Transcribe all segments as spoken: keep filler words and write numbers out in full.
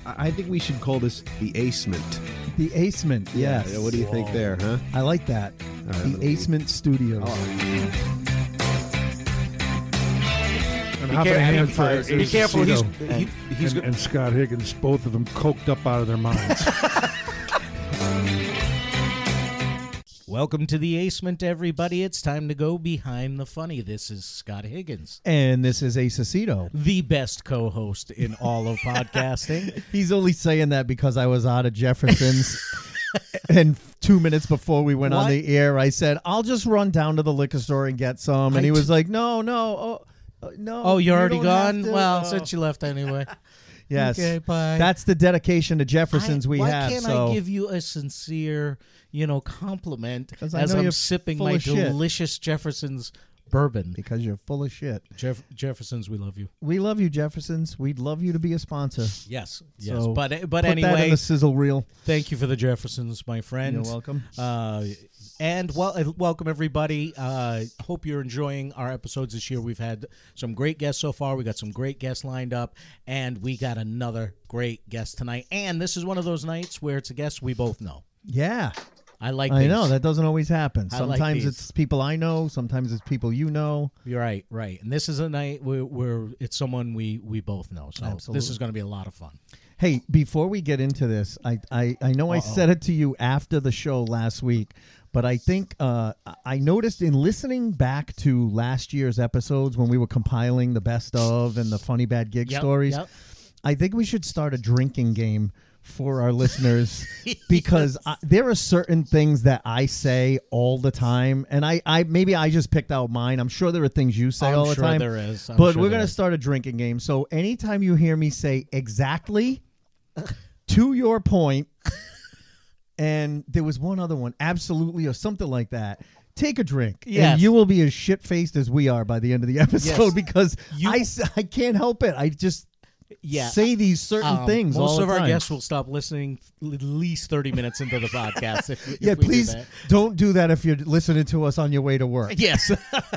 I think we should call this the acement. The Acement, yes. Yeah, what do you think there, huh? I like that. right, the Acement Studios. Oh. And Be half care- a I mean, hand for uh, be careful. He's, Esposito he, he's and, go- and Scott Higgins, both of them coked up out of their minds. Welcome to the Acement, everybody. It's time to go behind the funny. This is Scott Higgins, And this is Acecito. the best co-host in all of podcasting. He's only saying that because I was out of Jefferson's. And two minutes before we went What? on the air, I said, I'll just run down to the liquor store and get some. And I he was t- like, no, no, oh, uh, no. Oh, you're you already don't have gone? to." Well, Oh. since you left anyway. Yes. Okay, bye. That's the dedication to Jefferson's I- we why have. can't so. I give you a sincere, you know, compliment 'Cause I as know I'm you're sipping full my of shit. delicious Jefferson's bourbon? Because you're full of shit. Jeff- Jefferson's, we love you. We love you, Jefferson's. We'd love you to be a sponsor. Yes, yes. So but but Put that in anyway, the sizzle reel. thank you for the Jeffersons, my friend. You're welcome. Uh, and well, uh, welcome everybody. Uh, hope you're enjoying our episodes this year. We've had some great guests so far. We got some great guests lined up, and we got another great guest tonight. And this is one of those nights where it's a guest we both know. Yeah. I like. I these. know. That doesn't always happen. I like Sometimes these. it's people I know. Sometimes it's people you know. You're right, right. And this is a night where, where it's someone we we both know. So Absolutely. this is going to be a lot of fun. Hey, before we get into this, I I, I know I Uh-oh. said it to you after the show last week, but I think uh, I noticed in listening back to last year's episodes when we were compiling the best of and the funny bad gig Yep, stories, yep. I think we should start a drinking game for our listeners because I, there are certain things that I say all the time, and I, I maybe I just picked out mine. I'm sure there are things you say I'm all the sure time. there is. I'm but sure we're there gonna is. start a drinking game. So anytime you hear me say exactly to your point, and there was one other one, absolutely, or something like that. Take a drink, Yes. and you will be as shit faced as we are by the end of the episode Yes. because You- I, s- I can't help it. I just Yeah. say these certain Um, things. Most all the of our time. guests will stop listening at least thirty minutes into the podcast. If, if Yeah, we do please that. don't do that if you're listening to us on your way to work. Yes.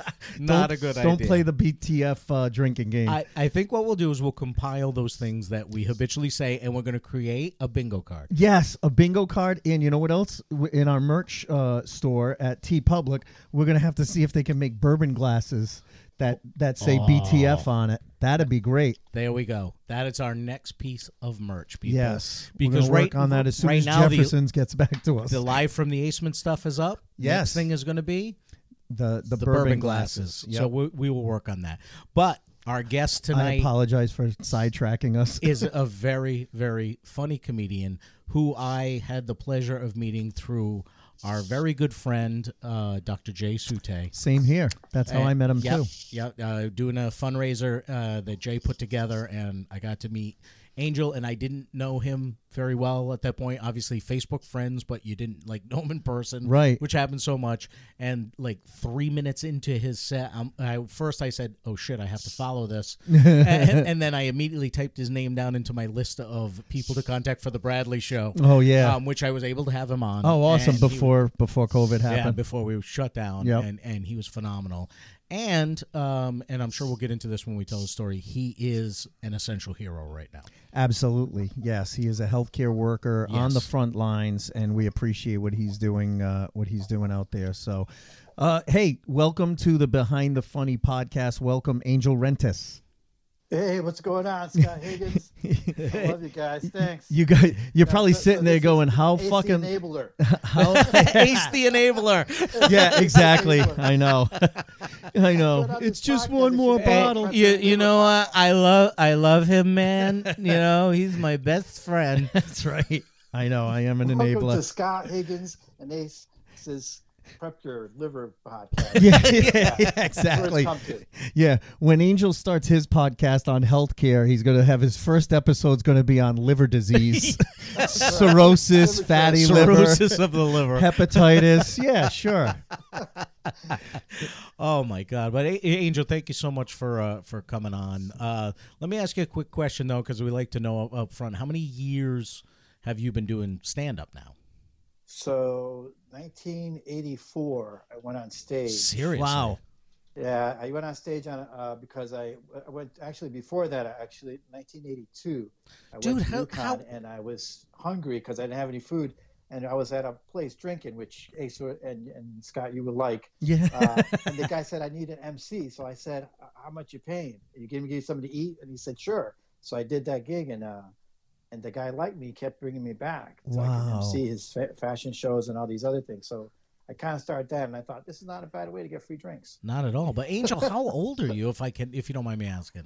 Not Don't- a good Don't idea. play the B T F uh, drinking game. I, I think what we'll do is we'll compile those things that we habitually say, and we're going to create a bingo card. yes, a bingo card. And you know what else? W- In our merch uh, store at T Public, we're going to have to see if they can make bourbon glasses that, that say B T F Oh. on it. That'd be great. There we go. That is our next piece of merch, people. Yes. Because we're gonna right work on that as soon right as now the- Jefferson's gets back to us. The live from the Acement stuff is up. Yes. Next thing is going to be the, the, the bourbon, bourbon, glasses. glasses. So we, we will work on that. But our guest I tonight apologize for sidetracking us. is a very, very funny comedian who I had the pleasure of meeting through our very good friend, uh, Doctor Jay Sute. Same here. That's how I met him yep, too. Yep, uh, doing a fundraiser uh, that Jay put together, and I got to meet Angel, and I didn't know him very well at that point. Obviously, Facebook friends, but you didn't like know him in person, Right. Which happens so much. And like three minutes into his set, um, I, first I said, "Oh shit, I have to follow this," and, and then I immediately typed his name down into my list of people to contact for the Bradley Show. Oh, yeah. um, which I was able to have him on. Oh, awesome! And he- Before before COVID yeah, happened. before we were shut down, Yep. and and he was phenomenal. And um, and I'm sure we'll get into this when we tell the story. He is an essential hero right now. Absolutely, yes. He is a healthcare worker on the Yes. front lines, and we appreciate what he's doing. Uh, what he's doing out there. So, uh, hey, welcome to the Behind the Funny podcast. Welcome, Angel Rentis. Hey, what's going on, Scott Higgins? I love you guys. Thanks. You guys, you're Yeah, probably so- so sitting there this is going, "How Ace the fucking enabler. how?" Ace the enabler. Yeah, exactly. I know. I know. Put on It's this just podcast one if more you Hey, bottle. want. you you know what? I love I love him, man. You know he's my best friend. That's right. I know. I am an Welcome to enabler. Scott Higgins and Ace's Prep Your Liver podcast. Yeah, yeah, yeah, That's where it's exactly. come to. Yeah, when Angel starts his podcast on healthcare, he's going to have his first episode's going to be on liver disease, cirrhosis, Liver fatty cancer. liver, Cirrhosis of the liver. hepatitis. Yeah, sure. Oh my God! But A- Angel, thank you so much for uh, for coming on. Uh, let me ask you a quick question though, because we like to know up, up front. How many years have you been doing stand up now? So, nineteen eighty-four, I went on stage. Seriously? Wow. Yeah, I went on stage on uh, because I, I went actually before that. I Actually, nineteen eighty-two, I Dude, went to how- Yukon how- and I was hungry because I didn't have any food, and I was at a place drinking, which Ace would- and and Scott you would like. Yeah. Uh, and the guy said I need an M C, so I said, "How much you paying? You give me give you something to eat?" And he said, "Sure." So I did that gig, and uh, and the guy liked me, kept bringing me back, so I Wow. could M C his fa- fashion shows and all these other things. So I kind of started that, and I thought this is not a bad way to get free drinks. Not at all. But Angel, how old are you? If I can, if you don't mind me asking.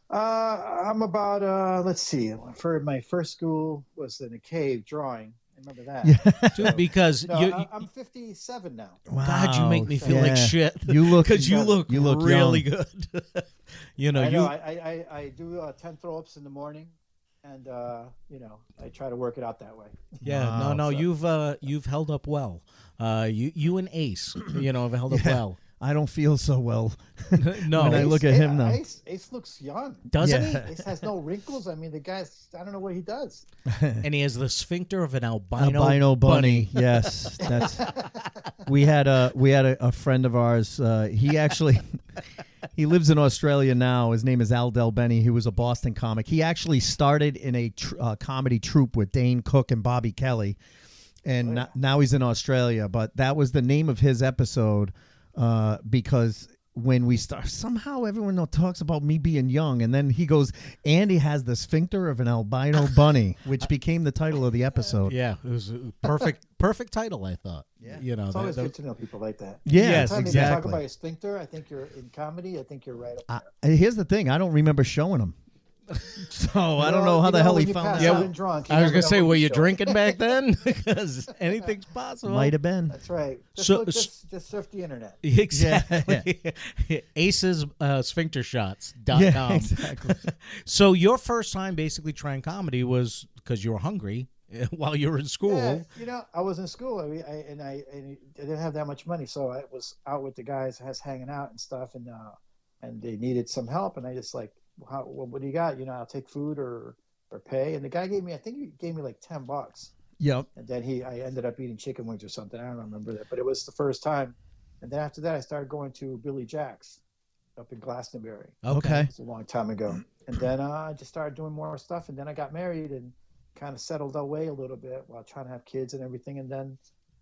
Uh, I'm about uh, let's see. For my first school was in a cave drawing. I remember that. Yeah. Dude, because No, you, I- I'm fifty-seven now. God, you make me feel Yeah. like shit. You look because you look you look really young. good. you know, I you. know. I I, I, I do uh, ten throw-ups in the morning, and uh, you know I try to work it out that way. Yeah, Wow. no, no, So- you've uh, you've held up well. Uh, you you and Ace, you know, have held up Yeah. well. I don't feel so well. no, When I Ace- look at him Ace, now. Ace, Ace looks young. doesn't Yeah. Ace has no wrinkles. I mean, the guy's. I don't know what he does. he? And he has the sphincter of an albino, Albino bunny. Yes, that's. We had a we had a, a friend of ours. Uh, he actually he lives in Australia now. His name is Al Del Benny. He was a Boston comic. He actually started in a tr- uh, comedy troupe with Dane Cook and Bobby Kelly, and Oh, no- now he's in Australia. But that was the name of his episode uh, because. When we start, somehow everyone know- talks about me being young, and then he goes, "Andy has the sphincter of an albino bunny," which became the title of the episode. Yeah, it was a perfect, perfect title. I thought. Yeah. you know, It's that- always that- good to know people like that. Yeah, Yes, Anytime you talk exactly. about your sphincter, I think you're in comedy. I think you're right up I, here's the thing: I don't remember showing him, so I don't Well, know how you the know, hell when he you found pass that. Yeah, out out. and drunk, you I was never gonna know say, what were you you show. drinking back then? Because anything's possible. Might have been. That's right. Just, So- look, just, just surf the internet. Exactly. Aces uh, sphincter shots dot Yeah, com. exactly. So your first time basically trying comedy was because you were hungry while you were in school. Yeah, you know, I was in school, I, I, and I, and I didn't have that much money, so I was out with the guys, I was hanging out and stuff, and uh, and they needed some help, and I just like, how, what, what do you got? You know, I'll take food or or pay, and the guy gave me, I think he gave me like ten bucks, Yep. and then he, I ended up eating chicken wings or something. I don't remember that, but it was the first time, and then after that, I started going to Billy Jack's up in Glastonbury. Okay. It's a long time ago. And then uh, I just started doing more stuff. And then I got married and kind of settled away a little bit while trying to have kids and everything. And then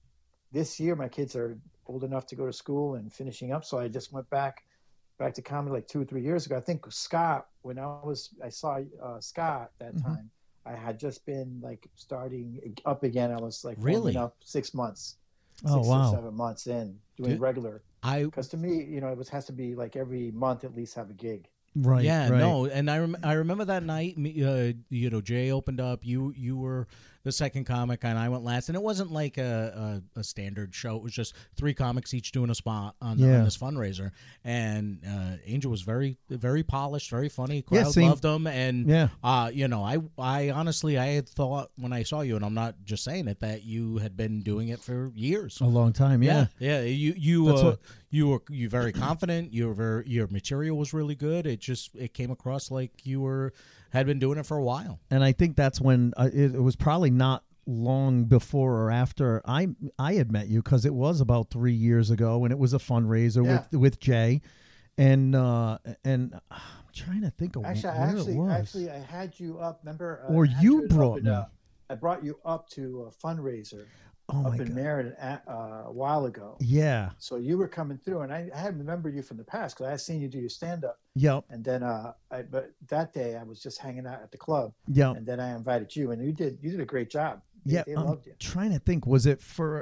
this year, my kids are old enough to go to school and finishing up. So I just went back back to comedy like two or three years ago. I think Scott, when I was, I saw uh, Scott that Mhm. time, I had just been like starting up again. I was like Really? warming up six months, Oh, six wow. or seven months in doing Dude. regular. I Because to me, you know, it was has to be like every month at least have a gig. Right. yeah, right. no, and I rem- I remember that night. Me, uh, you know, Jay opened up. You you were the second comic, and I went last. And it wasn't like a, a, a standard show. It was just three comics each doing a spot on, Yeah. on this fundraiser. And uh, Angel was very very polished, very funny. Crowd Yeah, same- loved him, and Yeah. uh, you know, I I honestly I had thought when I saw you, and I'm not just saying it, that you had been doing it for years. A long time. Yeah. yeah. You you That's uh, what- you were you very confident. You were very, your material was really good. It just it came across like you were had been doing it for a while. And I think that's when uh, it, it was probably not long before or after I I had met you, because it was about three years ago, and it was a fundraiser Yeah. with with Jay, and uh, and uh, I'm trying to think of Actually, I where actually, it was. actually, I had you up. Remember? Uh, Or I had you up brought in, me. uh, I brought you up to a fundraiser oh up my in god. Meriden a, uh, a while ago. Yeah. So you were coming through, and I, I had remembered you from the past because I had seen you do your stand up. Yep. And then, uh, I, but that day I was just hanging out at the club, Yep. and then I invited you, and you did you did a great job. They, Yeah. they I'm loved you. It trying to think. Was it for?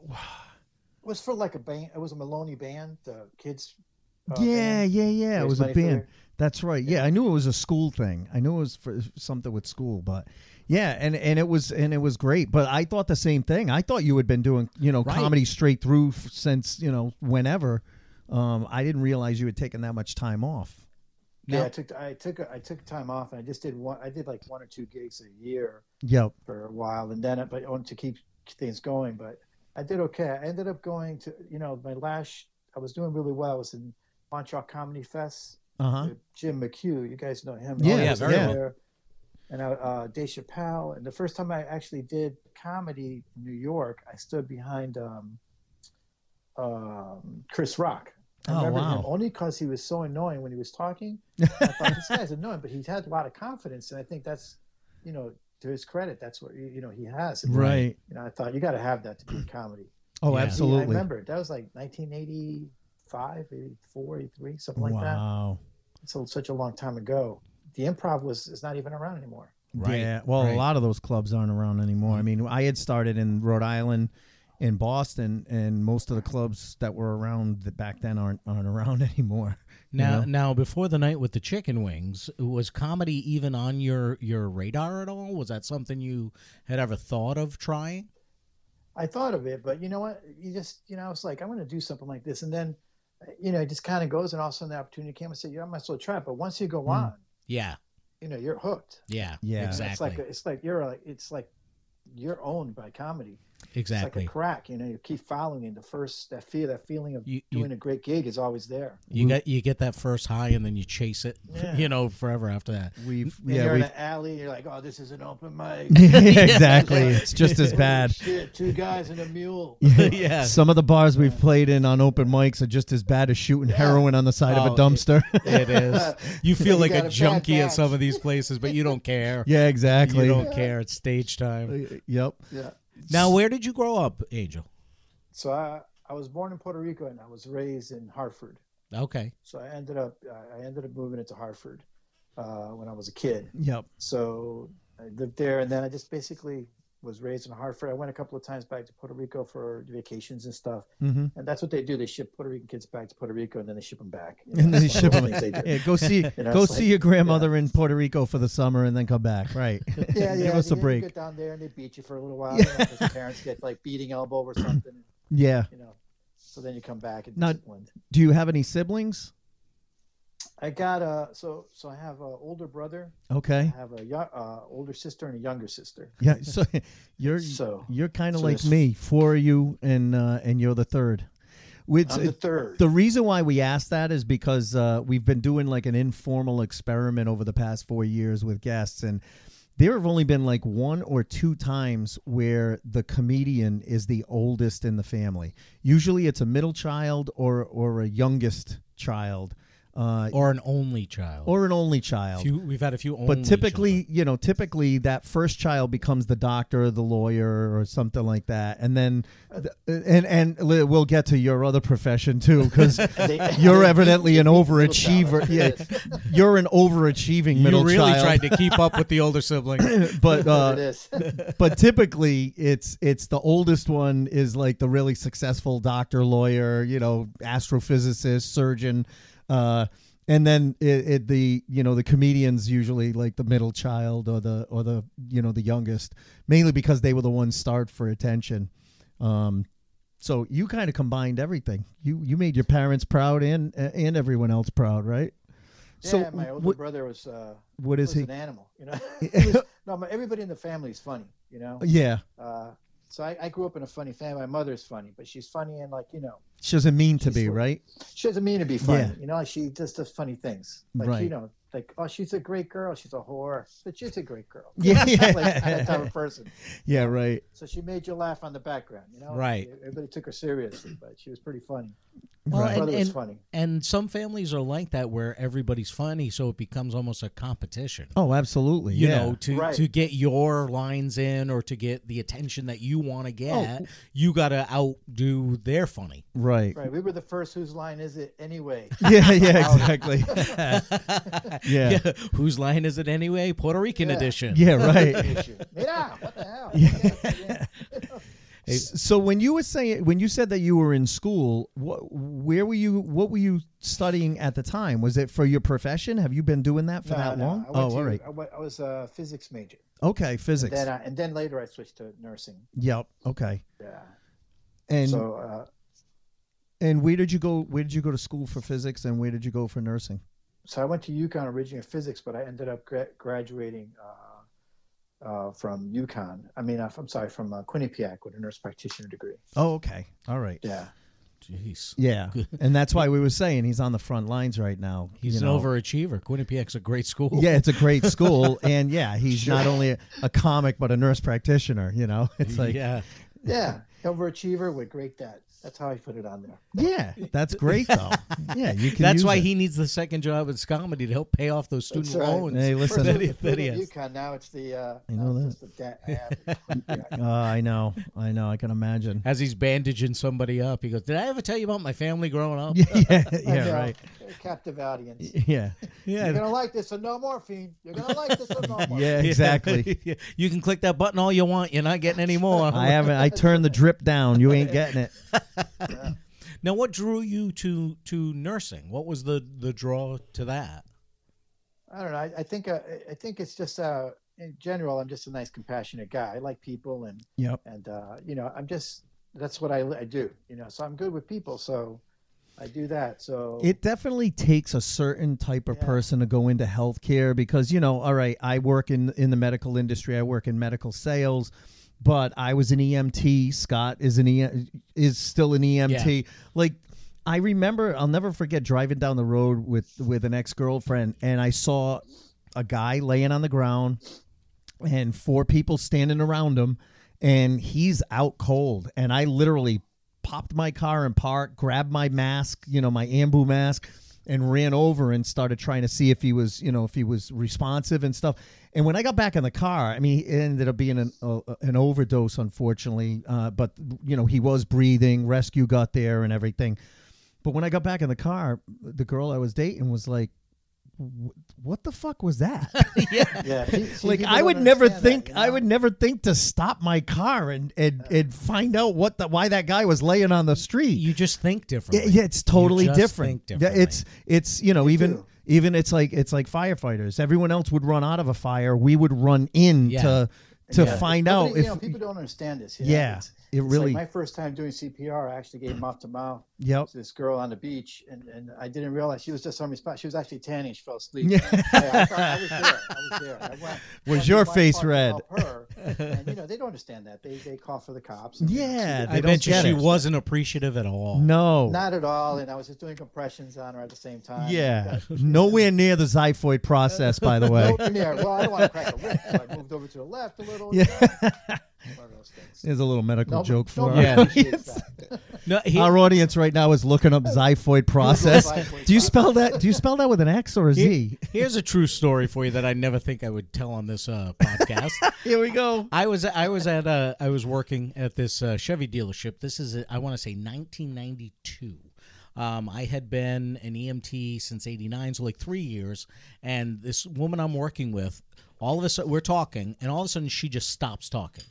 was for like a band. It was a Maloney band, the kids. uh, yeah, band. yeah, yeah. It Raise was a money for band. their- That's right. Yeah, I knew it was a school thing. I knew it was for something with school, but yeah, and and it was and it was great. But I thought the same thing. I thought you had been doing, you know, Right. comedy straight through f- since, you know, whenever. Um, I didn't realize you had taken that much time off. Yeah, Now- I took I took I took time off, and I just did one. I did like one or two gigs a year Yep. for a while, and then but I wanted to keep things going. But I did okay. I ended up going to, you know, my last. I was doing really well. I was in Montreal Comedy Fest. Uh huh. with Jim McHugh, you guys know him. Yeah, I yeah, was very well. there. And I, uh, Dave Chappelle. And the first time I actually did comedy in New York, I stood behind um, um, Chris Rock. I Oh, remember wow. him only because he was so annoying when he was talking. I thought this guy's annoying, but he had a lot of confidence, and I think that's, you know, to his credit, that's what you know he has. Right. You know, I thought you got to have that to be in comedy. Oh, Yeah. I absolutely. remember that was like nineteen eighty-five, eighty-four, eighty-three, something like that. Wow. So such a long time ago. The Improv was is not even around anymore. Right. Yeah. Well, right. a lot of those clubs aren't around anymore. I mean, I had started in Rhode Island, in Boston, and most of the clubs that were around that back then aren't aren't around anymore. you Now, know? now, before the night with the chicken wings, was comedy even on your, your radar at all? Was that something you had ever thought of trying? I thought of it, but you know what? You just, you know, I was like, I'm going to do something like this. And then, you know, it just kind of goes, and all of a sudden the opportunity came and said, yeah, I might as well try it. But once you go on, Yeah, you know, you're hooked. yeah, Yeah. It's exactly, like, a, it's like you're like, it's like you're owned by comedy. It's exactly. like a crack, you know, you keep following it. The first, that feel, that feeling of You- you- doing a great gig is always there. You get you get that first high, and then you chase it, Yeah. you know, forever after that. We've And yeah you're in we've an alley, you're like, oh, this is an open mic. exactly. It's just as Holy bad. Shit, two guys and a mule. Yeah. Some of the bars we've played in on open mics are just as bad as shooting heroin on the side Oh, of a dumpster. It is. You feel You like got a a bad junkie at batch. some of these places, but you don't care. yeah, exactly. You don't care. It's stage time. Yep. Yeah. Now, where did you grow up, Angel? So I, I was born in Puerto Rico and I was raised in Hartford. Okay. So I ended up I ended up moving into Hartford uh, when I was a kid. Yep. So I lived there, and then I just basically was raised in Hartford. I went a couple of times back to Puerto Rico for vacations and stuff, Mm-hmm. and that's what they do. They ship Puerto Rican kids back to Puerto Rico, and then they ship them back. You know, And then they that's ship one them. of the things they do. Yeah, go see You know, go it's see like- your grandmother in Puerto Rico for the summer and then come back. Right. Yeah, yeah. Give us a they- break. You get down there and they beat you for a little while. You know, 'cause the parents get like beating elbow or something. Yeah. You know, so then you come back and Now- disciplined. Do you have any siblings? I got a so so I have an older brother. Okay. I have a yo- uh, older sister and a younger sister. Yeah. So you're So you're kind of so like there's- me. Four of you, and uh, and you're the third. Which I'm the third. the reason why we asked that is because uh, we've been doing like an informal experiment over the past four years with guests, and there have only been like one or two times where the comedian is the oldest in the family. Usually, it's a middle child or or a youngest child, uh, Or an only child. or an only child. Few, we've had a few only But typically, children. you know, typically that first child becomes the doctor, the lawyer, or something like that, and then, and and li- we'll get to your other profession too, because They- you're they evidently beat- an they beat the middle child. overachiever. That's Yeah, what it is. you're an overachieving You middle really child. tried to keep up with the older sibling. but That's what uh, it is. but typically it's it's the oldest one is like the really successful doctor, lawyer, you know, astrophysicist, surgeon, uh, and then it, it the you know the comedians usually like the middle child or the or the you know the youngest, mainly because they were the ones starved for attention. Um, so you kind of combined everything. You you made your parents proud and and everyone else proud, right? Yeah, my older what, brother was uh, what is was he? an animal. You know, He was- no, my, everybody in the family is funny. You know, Yeah, uh, so I, I grew up in a funny family. My mother's funny, but she's funny and like you know, she doesn't mean to She's be, sort- right? she doesn't mean to be funny. Yeah. You know, she just does funny things. Like Right. you know, like oh, she's a great girl. She's a whore, but she's a great girl. Yeah, She's yeah. like that type of person. Yeah, right. So she made you laugh on the background. You know, Right. Everybody took her seriously, but she was pretty funny. Well, My Right. brother and, was and, funny. and some families are like that where everybody's funny, so it becomes almost a competition. Oh, absolutely. You yeah. know, to, Right. to get your lines in or to get the attention that you want to get, Oh. you got to outdo their funny. Right. Right. We were the first. Whose line is it anyway? Yeah, yeah, exactly. Yeah. Whose line is it anyway? Puerto Rican Yeah. edition. Yeah, right. Issue. Mira, what the hell? Yeah. S- So when you were saying when you said that you were in school, what where were you what were you studying at the time? Was it for your profession? Have you been doing that for No, that no, long? I went Oh, to- all right. I, went, I was a physics major. Okay, physics. Then I, and then later I switched to nursing. Yep. Okay. Yeah. And so uh, and where did you go where did you go to school for physics and where did you go for nursing? so I went to UConn originally in physics, but I ended up gra- graduating uh, uh, from UConn. I mean, uh, I'm sorry, from uh, Quinnipiac with a nurse practitioner degree. Oh, okay. All right. Yeah. Jeez. Yeah. And that's why we were saying he's on the front lines right now. He's you an know. overachiever. Quinnipiac's a great school. Yeah, it's a great school, and yeah, he's not only a, a comic but a nurse practitioner. You know, it's like yeah. Yeah. overachiever with great dad. That's how I put it on there. Yeah, that's great though. Yeah, you can. That's use why it. he needs the second job in comedy to help pay off those student That's right. loans. Hey, listen. First that it he, was that he at has. UConn, now it's the. Uh, I know now it's that. just the dad. Uh, I know, I know, I can imagine. As he's bandaging somebody up, he goes, "Did I ever tell you about my family growing up?" Yeah, yeah, I yeah, know. right. Captive audience. Yeah, Yeah. You're gonna like this, so no morphine. You're gonna like this, so no morphine. yeah, exactly. Yeah. You can click that button all you want. You're not getting any more. I haven't. I turned the drip down. You ain't getting it. Now, what drew you to to nursing? What was the the draw to that? I don't know. I, I think uh, I think it's just uh, in general, I'm just a nice, compassionate guy. I like people, and Yep. and uh, you know, I'm just that's what I, I do. You know, so I'm good with people, so I do that. So It definitely takes a certain type of Yeah. person to go into healthcare because, you know, all right, I work in in the medical industry. I work in medical sales, but I was an E M T. Scott is an E is still an E M T. Yeah. Like I remember, I'll never forget driving down the road with with an ex-girlfriend, and I saw a guy laying on the ground and four people standing around him, and he's out cold. And I literally popped my car and parked, grabbed my mask, you know, my Ambu mask, and ran over and started trying to see if he was, you know, if he was responsive and stuff. And when I got back in the car, I mean, it ended up being an uh, an overdose, unfortunately. Uh, but you know, he was breathing. Rescue got there and everything. But when I got back in the car, the girl I was dating was like, "What the fuck was that?" yeah, see- see, Like people I don't would never understand that, think you I know? would never think to stop my car and and, and find out what the why that guy was laying on the street. You just think Yeah, differently. yeah, it's totally You just different. think Yeah, differently. it's it's you know even do. even it's like it's like firefighters. Everyone else would run out of a fire. We would run in Yeah. to to Yeah. find Nobody- out you if know, people don't understand this. you know? Yeah, It's- it it's really- like my first time doing C P R. I actually gave mouth to mouth yep. to this girl on the beach, and, and I didn't realize she was just on response. She was actually tanning. She fell asleep. Yeah. I, I, thought I was there. I was there. I went, Was went your to my face part to red? help her. And you know they don't understand that. They they call for the cops. and, you know, Yeah, she- they I don't bet you get she it. wasn't appreciative at all. No. Not at all. And I was just doing compressions on her at the same time. Yeah. Nowhere near the xiphoid process, by the way. Nowhere near. Well, I don't want to crack a whip, so I moved over to the left a little. Yeah. You know, one of those things. There's a little medical Nobody- joke for nobody our appreciates audience. that. No, he- Our audience right now is looking up xiphoid process. xiphoid Do you process. spell that? Do you spell that with an X or a Here- Z? here's a true story for you that I never think I would tell on this uh, podcast. Here we go. I was I was at uh, I was working at this uh, Chevy dealership. This is I want to say nineteen ninety-two. Um, I had been an E M T since eighty-nine, so like three years. And this woman I'm working with, all of a sudden we're talking, and all of a sudden she just stops talking.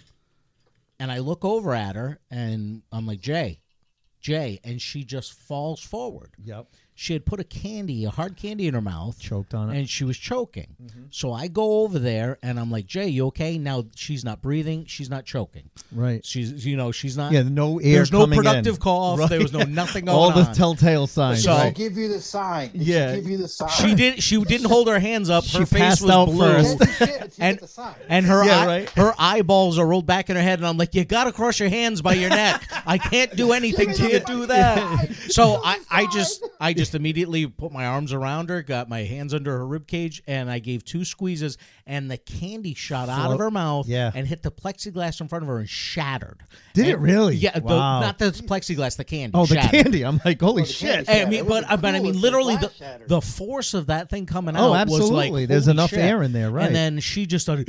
And I look over at her, and I'm like, Jay, Jay, and she just falls forward. Yep. She had put a candy, a hard candy in her mouth. Choked on it. And she was choking. So I go over there, and I'm like, Jay, you okay? Now she's not breathing. She's not choking. Right. She's, you know, she's not. Yeah, no air There's no coming in. productive cough. Right. There was no nothing going All the on. telltale signs. So- They right. give you the sign. They Yeah. give you the sign. She did. She didn't hold her hands up. Her She face passed was out blue, first. Can't do shit until you and get the sign. and her Yeah, eye- right. her eyeballs are rolled back in her head, and I'm like, you gotta cross your hands by your neck. I can't do anything till you do that. So I, I just I just immediately put my arms around her, got my hands under her rib cage, and I gave two squeezes, and the candy shot out of Float. her mouth Yeah. and hit the plexiglass in front of her and shattered. Did it And- really? Yeah, the, Wow. not the plexiglass, the candy. Oh, the shattered. candy. I'm like, holy Oh, the shit. candy. I Yeah, mean, it but wasn't but I cool mean, if the literally the glass shattered. the force of that thing coming Oh, out was absolutely. like, There's holy enough shit. air in there, right. And then she just started,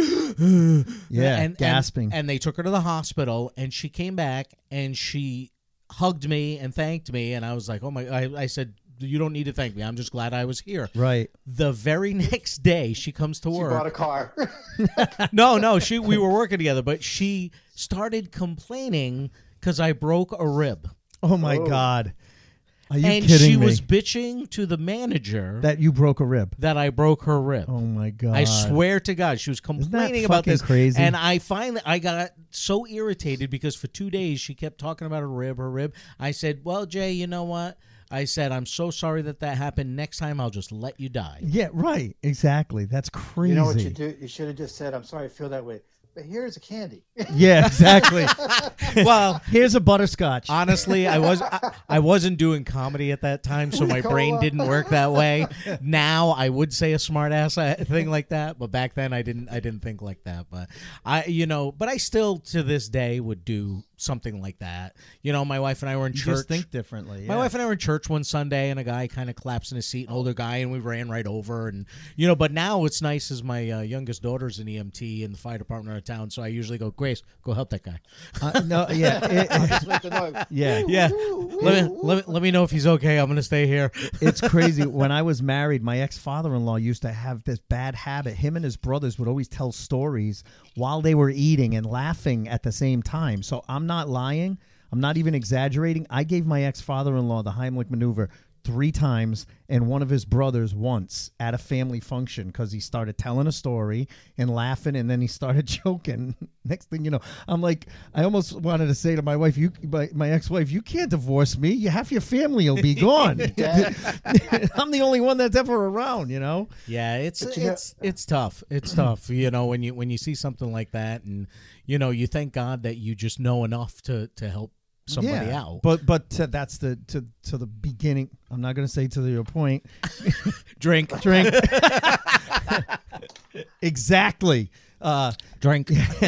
Yeah, and, gasping. And, and they took her to the hospital, and she came back, and she hugged me and thanked me, and I was like, oh my! I, I said, you don't need to thank me. I'm just glad I was here. Right. The very next day, she comes to She work. bought a car. no, no, she we were working together, but she started complaining because I broke a rib. Oh my Oh. God. Are you and kidding she me? was bitching to the manager that, that you broke a rib. I broke her rib. Oh my God. I swear to God, she was complaining about fucking this. crazy? And I finally, I got so irritated because for two days she kept talking about her rib, her rib. I said, well, Jay, you know what? I said, I'm so sorry that that happened. Next time, I'll just let you die. Yeah, right. Exactly. That's crazy. You know what you do? You should have just said, "I'm sorry, I feel that way." But here's a candy. Yeah, exactly. Well, Here's a butterscotch. honestly, I was I, I wasn't doing comedy at that time, so my brain didn't work that way. Now I would say a smart ass thing like that, but back then I didn't I didn't think like that. But I you know, but I still to this day would do something like that. You know, my wife and I were in You church. just think differently. My yeah. wife and I were in church one Sunday, and a guy kind of collapsed in his seat, an older guy, and we ran right over. And you know, but now what's nice is my uh, youngest daughter's an E M T in the fire department of town, so I usually go, Grace, go help that guy. Uh, no, yeah, it- it- Just let them know. yeah. Yeah, let me, let me let me know if he's okay. I'm gonna stay here. It's crazy. When I was married, my ex-father-in-law used to have this bad habit. Him and his brothers would always tell stories while they were eating and laughing at the same time. So I'm not lying. I'm not even exaggerating. I gave my ex-father-in-law the Heimlich maneuver three times and one of his brothers once at a family function because he started telling a story and laughing, and then he started joking. Next thing you know, I'm like, I almost wanted to say to my wife, "You, my, my ex-wife, you can't divorce me. You, half your family will be gone. I'm the only one that's ever around." You know? Yeah, it's But you know- it's it's tough. It's tough. You know, when you when you see something like that, and you know, you thank God that you just know enough to to help somebody Yeah. out. But but to, that's the to to the beginning. I'm not going to say to the your point. Drink, Drink. Exactly. Uh, drink.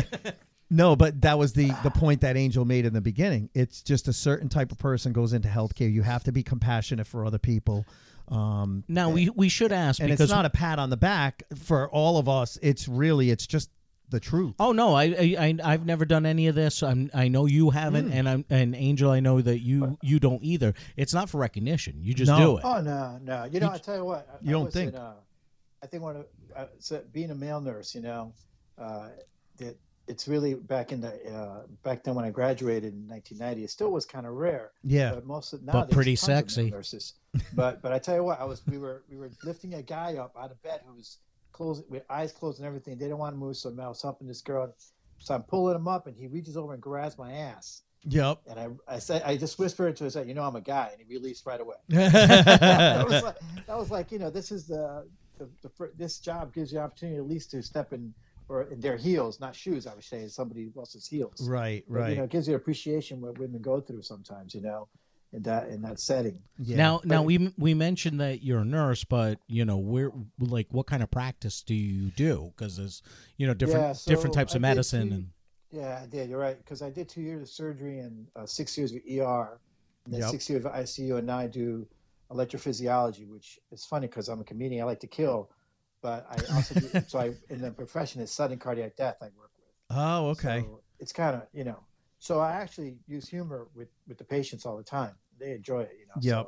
no, but that was the the point that Angel made in the beginning. It's just a certain type of person goes into healthcare. You have to be compassionate for other people. Um, Now we we should ask and because it's not a pat on the back for all of us. It's really it's just the truth. Oh no, I, I I I've never done any of this. I'm, I know you haven't, and I'm and Angel, I know that you you don't either. It's not for recognition. You just No. do it. Oh no, no. You know, I tell you what. I, You I don't was think. In, uh, I think one of uh, so being a male nurse, you know, uh, that it's really back in the uh, back then when I graduated in nineteen ninety. It still was kind of rare. Yeah. But most of now, But there's pretty tons of male sexy. nurses. but but I tell you what, I was we were we were lifting a guy up out of bed who was closed with eyes closed and everything. They didn't want to move, so I was helping this girl. So I'm pulling him up, and he reaches over and grabs my ass. Yep. And I, I said, I just whispered to him, "You know, I'm a guy," and he released right away. that, was like, that was like, you know, this is the, the, the fir- this job gives you opportunity at least to step in or in their heels, not shoes. I would say somebody else's heels. Right. But, Right. you know, it gives you appreciation what women go through sometimes. You know, in that in that setting. Yeah. Now, now we we mentioned that you're a nurse, but you know, where like what kind of practice do you do? Because there's you know different Yeah, so different types I of did medicine two- and Yeah, I did. You're right. Because I did two years of surgery and uh, six years of E R, and then Yep. six years of I C U, and now I do electrophysiology, which is funny because I'm a comedian. I like to kill, but I also do, so I in the profession is sudden cardiac death. I work with. Oh, okay. So it's kind of you know. So I actually use humor with with the patients all the time. They enjoy it. You know. Yep. So,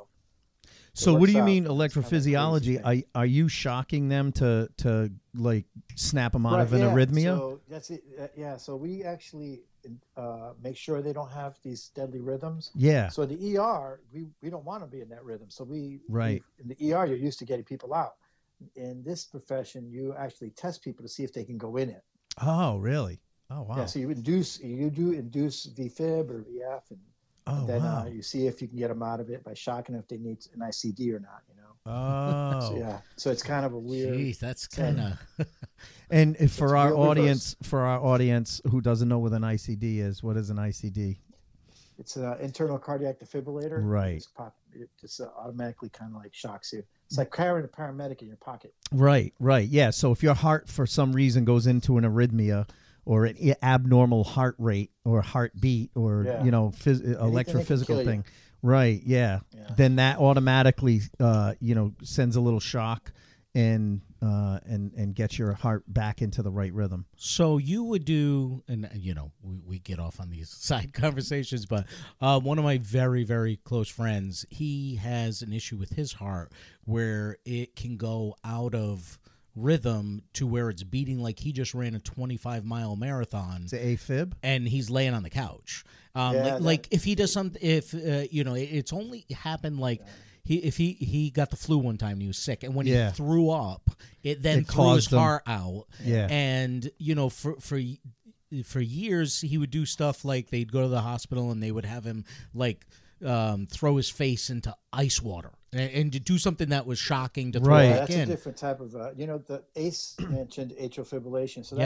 So it what do you works out. mean It's kind of a crazy electrophysiology? thing. Are are you shocking them to to like snap them out Right, of an yeah. arrhythmia? So that's it. Uh, yeah. So we actually uh, make sure they don't have these deadly rhythms. Yeah. So the E R, we, we don't want to be in that rhythm. So we, Right. we in the E R, you're used to getting people out. In this profession, you actually test people to see if they can go in it. Oh, really? Oh, wow. Yeah. So you induce, you do induce V fib or V F, and, oh, and then wow. uh, you see if you can get them out of it by shocking them if they need an I C D or not. You know. oh. So yeah. So it's kind of a weird. Jeez, that's kind of And if for It's our real reverse. audience, for our audience who doesn't know what an I C D is, what is an I C D? It's an internal cardiac defibrillator. Right. It's pop, it just uh, automatically kind of like shocks you. It's like carrying a paramedic in your pocket. Right, right. Yeah. So if your heart for some reason goes into an arrhythmia or an i- abnormal heart rate or heartbeat or, Yeah. you know, phys- that can electrophysical kill you. thing. Right. Yeah. Yeah. Then that automatically, uh, you know, sends a little shock and uh, and and gets your heart back into the right rhythm. So you would do, and you know, we, we get off on these side conversations, but uh, one of my very, very close friends, he has an issue with his heart where it can go out of rhythm to where it's beating like he just ran a twenty-five mile marathon. It's a AFib. And he's laying on the couch. Um, Yeah, like, that- like if he does something, if uh, you know, it, it's only happened like he if he he got the flu one time and he was sick, and when Yeah. he threw up, it then It threw his caused him- heart out. Yeah. And you know, for for for years he would do stuff like they'd go to the hospital and they would have him like um, throw his face into ice water and, and to do something that was shocking to throw Right. Yeah, back that's a in. different type of, uh, you know, the A C E mentioned atrial fibrillation. So Yeah. that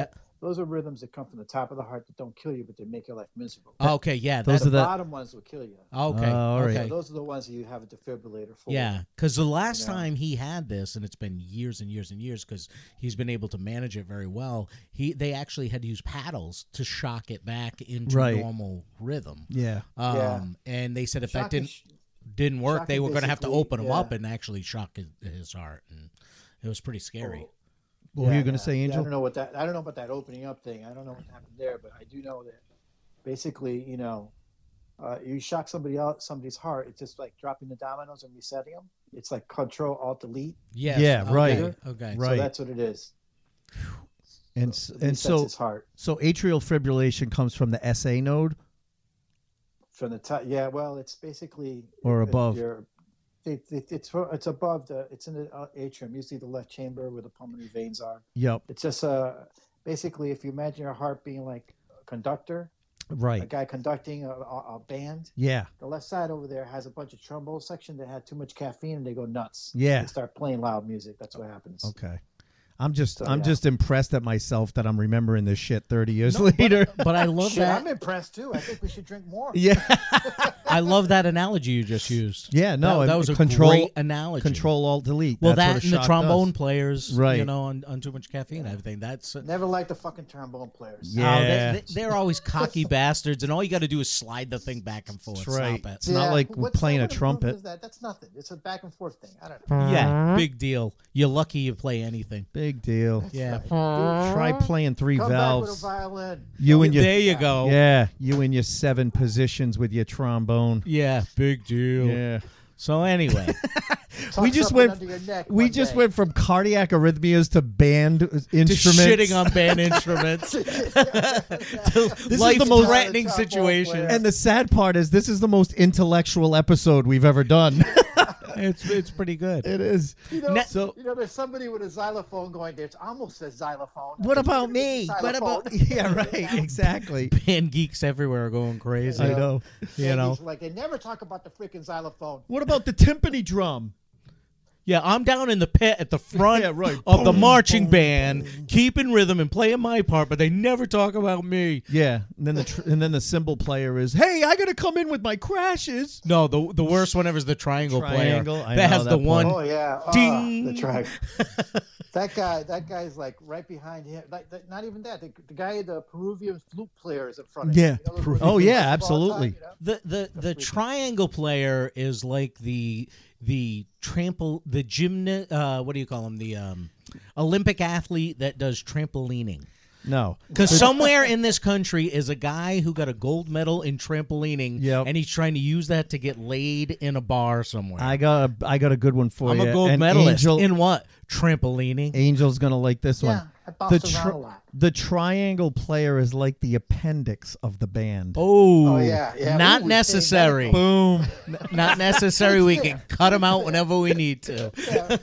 those are rhythms that come from the top of the heart that don't kill you, but they make your life miserable. Okay, yeah. Those That, are the the- bottom ones will kill you. okay, Oh, all right. So okay. those are the ones that you have a defibrillator for. Yeah, because the last You know? time he had this, and it's been years and years and years, because he's been able to manage it very well. He they actually had to use paddles to shock it back into Right. normal rhythm. Yeah. Um, Yeah. And they said if that Shock didn't is- didn't work, shock they is were going to have to basically- open him yeah. up and actually shock his, his heart, and it was pretty scary. Oh, What were yeah, you going to yeah. say, Yeah, I Angel? don't know what that. I don't know about that opening up thing. I don't know what happened there, but I do know that basically, you know, uh, you shock somebody else, somebody's heart. It's just like dropping the dominoes and resetting them. It's like Control Alt Delete. Yes, Yeah, okay, right. Okay, Right. So that's what it is. And s- So it and resets so his heart so atrial fibrillation comes from the S A node from the top. Yeah, well, it's basically or uh, above. Your, it, it, it's it's above the. It's in the uh, atrium. Usually the left chamber where the pulmonary veins are. Yep. It's just uh basically if you imagine your heart being like a conductor, a Right. guy conducting a, a, a band. Yeah. The left side over there has a bunch of trombone section that had too much caffeine and they go nuts. Yeah. They start playing loud music. That's what happens. Okay. I'm just So, I'm yeah. just impressed at myself that I'm remembering this shit thirty years No, but- later. but I love Shit, that. I'm impressed too. I think we should drink more. yeah. I love that analogy you just used. Yeah, no, that, that and was a control- great analogy. Control Alt Delete. Well, That's that what a and the shock trombone does. players, Right. You know, on, on too much caffeine and everything. That's uh, Never liked the fucking trombone players. Yeah. oh, they, they, they're always cocky bastards, and all you got to do is slide the thing back and forth. That's right. Stop it. It's not like what's- playing a what improvement trumpet. Is that? That's nothing. It's a back and forth thing. I don't know. Yeah, big deal. You're lucky you play anything. Big deal. Yeah, Try playing three Come back with a valves. violin. You and your there you go. yeah, you and your seven positions with your trombone. Yeah, big deal. Yeah. So anyway, Tuck we just something went. under your neck We one just day. went from cardiac arrhythmias to band just instruments. shitting on band instruments. is the Life most- threatening Trombone situation. player. And the sad part is, this is the most intellectual episode we've ever done. It's it's pretty good. It is. You know, Ne- So- you know, there's somebody with a xylophone going there. It's almost a xylophone. What about It's a me? What xylophone. about? Yeah, right. Exactly. Band geeks everywhere are going crazy. I know. You And know. he's like, they never talk about the freaking xylophone. What about the timpani drum? Yeah, I'm down in the pit at the front Yeah, right. of the Boom, marching boom, band, keeping rhythm and playing my part, but they never talk about me. Yeah, and then the tr- and then the cymbal player is, "Hey, I gotta come in with my crashes." No, the the worst one ever is the triangle, Triangle, player I that know has that the part. one. Oh yeah, Ah, Ding. the track. that guy, that guy's like right behind him. Like, that- not even that. The, the guy, the Peruvian flute player, is in front of Yeah. him. You know, those Oh, ones yeah, that play all the time, absolutely. you know? The the the triangle player is like the the trample the gymna uh what do you call him the um Olympic athlete that does trampolining. No, Because somewhere in this country is a guy who got a gold medal in trampolining, Yep. and he's trying to use that to get laid in a bar somewhere. I got a I got a good one for I'm you. a gold And medalist Angel, in what? Trampolining. Angel's gonna like this Yeah, one. I The bounced around tri- a lot. the triangle player is like the appendix of the band. Oh, Oh, yeah, yeah. Not Ooh, we necessary. say Boom. Not necessary. We can cut him out whenever we need to.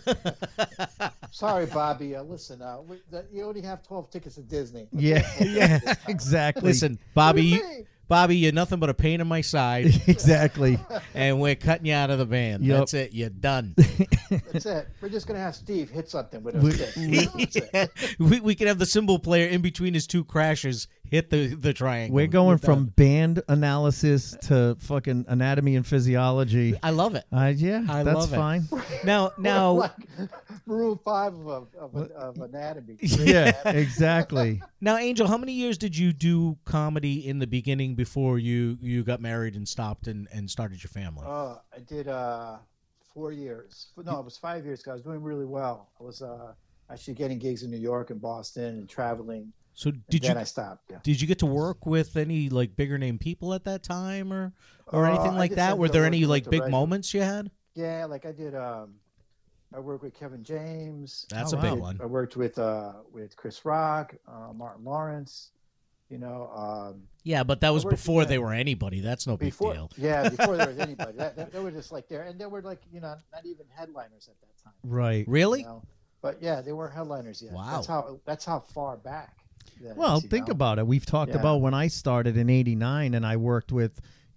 Yeah. Sorry, Bobby. Uh, listen, uh, we, the, you only have twelve tickets to Disney. Yeah, yeah, exactly. Listen, Bobby, What do you you, mean? Bobby, you're nothing but a pain in my side, exactly. and we're cutting you out of the band. Yep. That's it. You're done. That's it. We're just gonna have Steve hit something with We- a stick. That's it. we we can have the cymbal player in between his two crashes hit the the triangle. We're going You're from done. band analysis to fucking anatomy and physiology. I love it. Uh, yeah, I that's love it. fine. Now, now, like Rule Five of of, of anatomy. Yeah, exactly. now, Angel, how many years did you do comedy in the beginning before you you got married and stopped and and started your family? Uh, I did uh, four years. No, it was five years. 'Cause I was doing really well. I was uh, actually getting gigs in New York and Boston and traveling. So And did then you I stopped. Yeah. did you get to work with any like bigger name people at that time or or Uh, anything I like just that? ended Were up there working any with like the big writer. moments you had? Yeah, like I did. Um, I worked with Kevin James. That's Oh, a big wow. one. I worked with uh, with Chris Rock, uh, Martin Lawrence. You know, um, Yeah, but that was worked before with they them. were anybody. That's no big before, deal. yeah, before there was anybody. That, that, they were just like there, and they were like you know not even headliners at that time. Right. Really? You know? But yeah, they weren't headliners yet. Wow. That's how that's how far back. that Well, is, you think know? about it. We've talked Yeah. about when I started in eighty-nine and I worked with,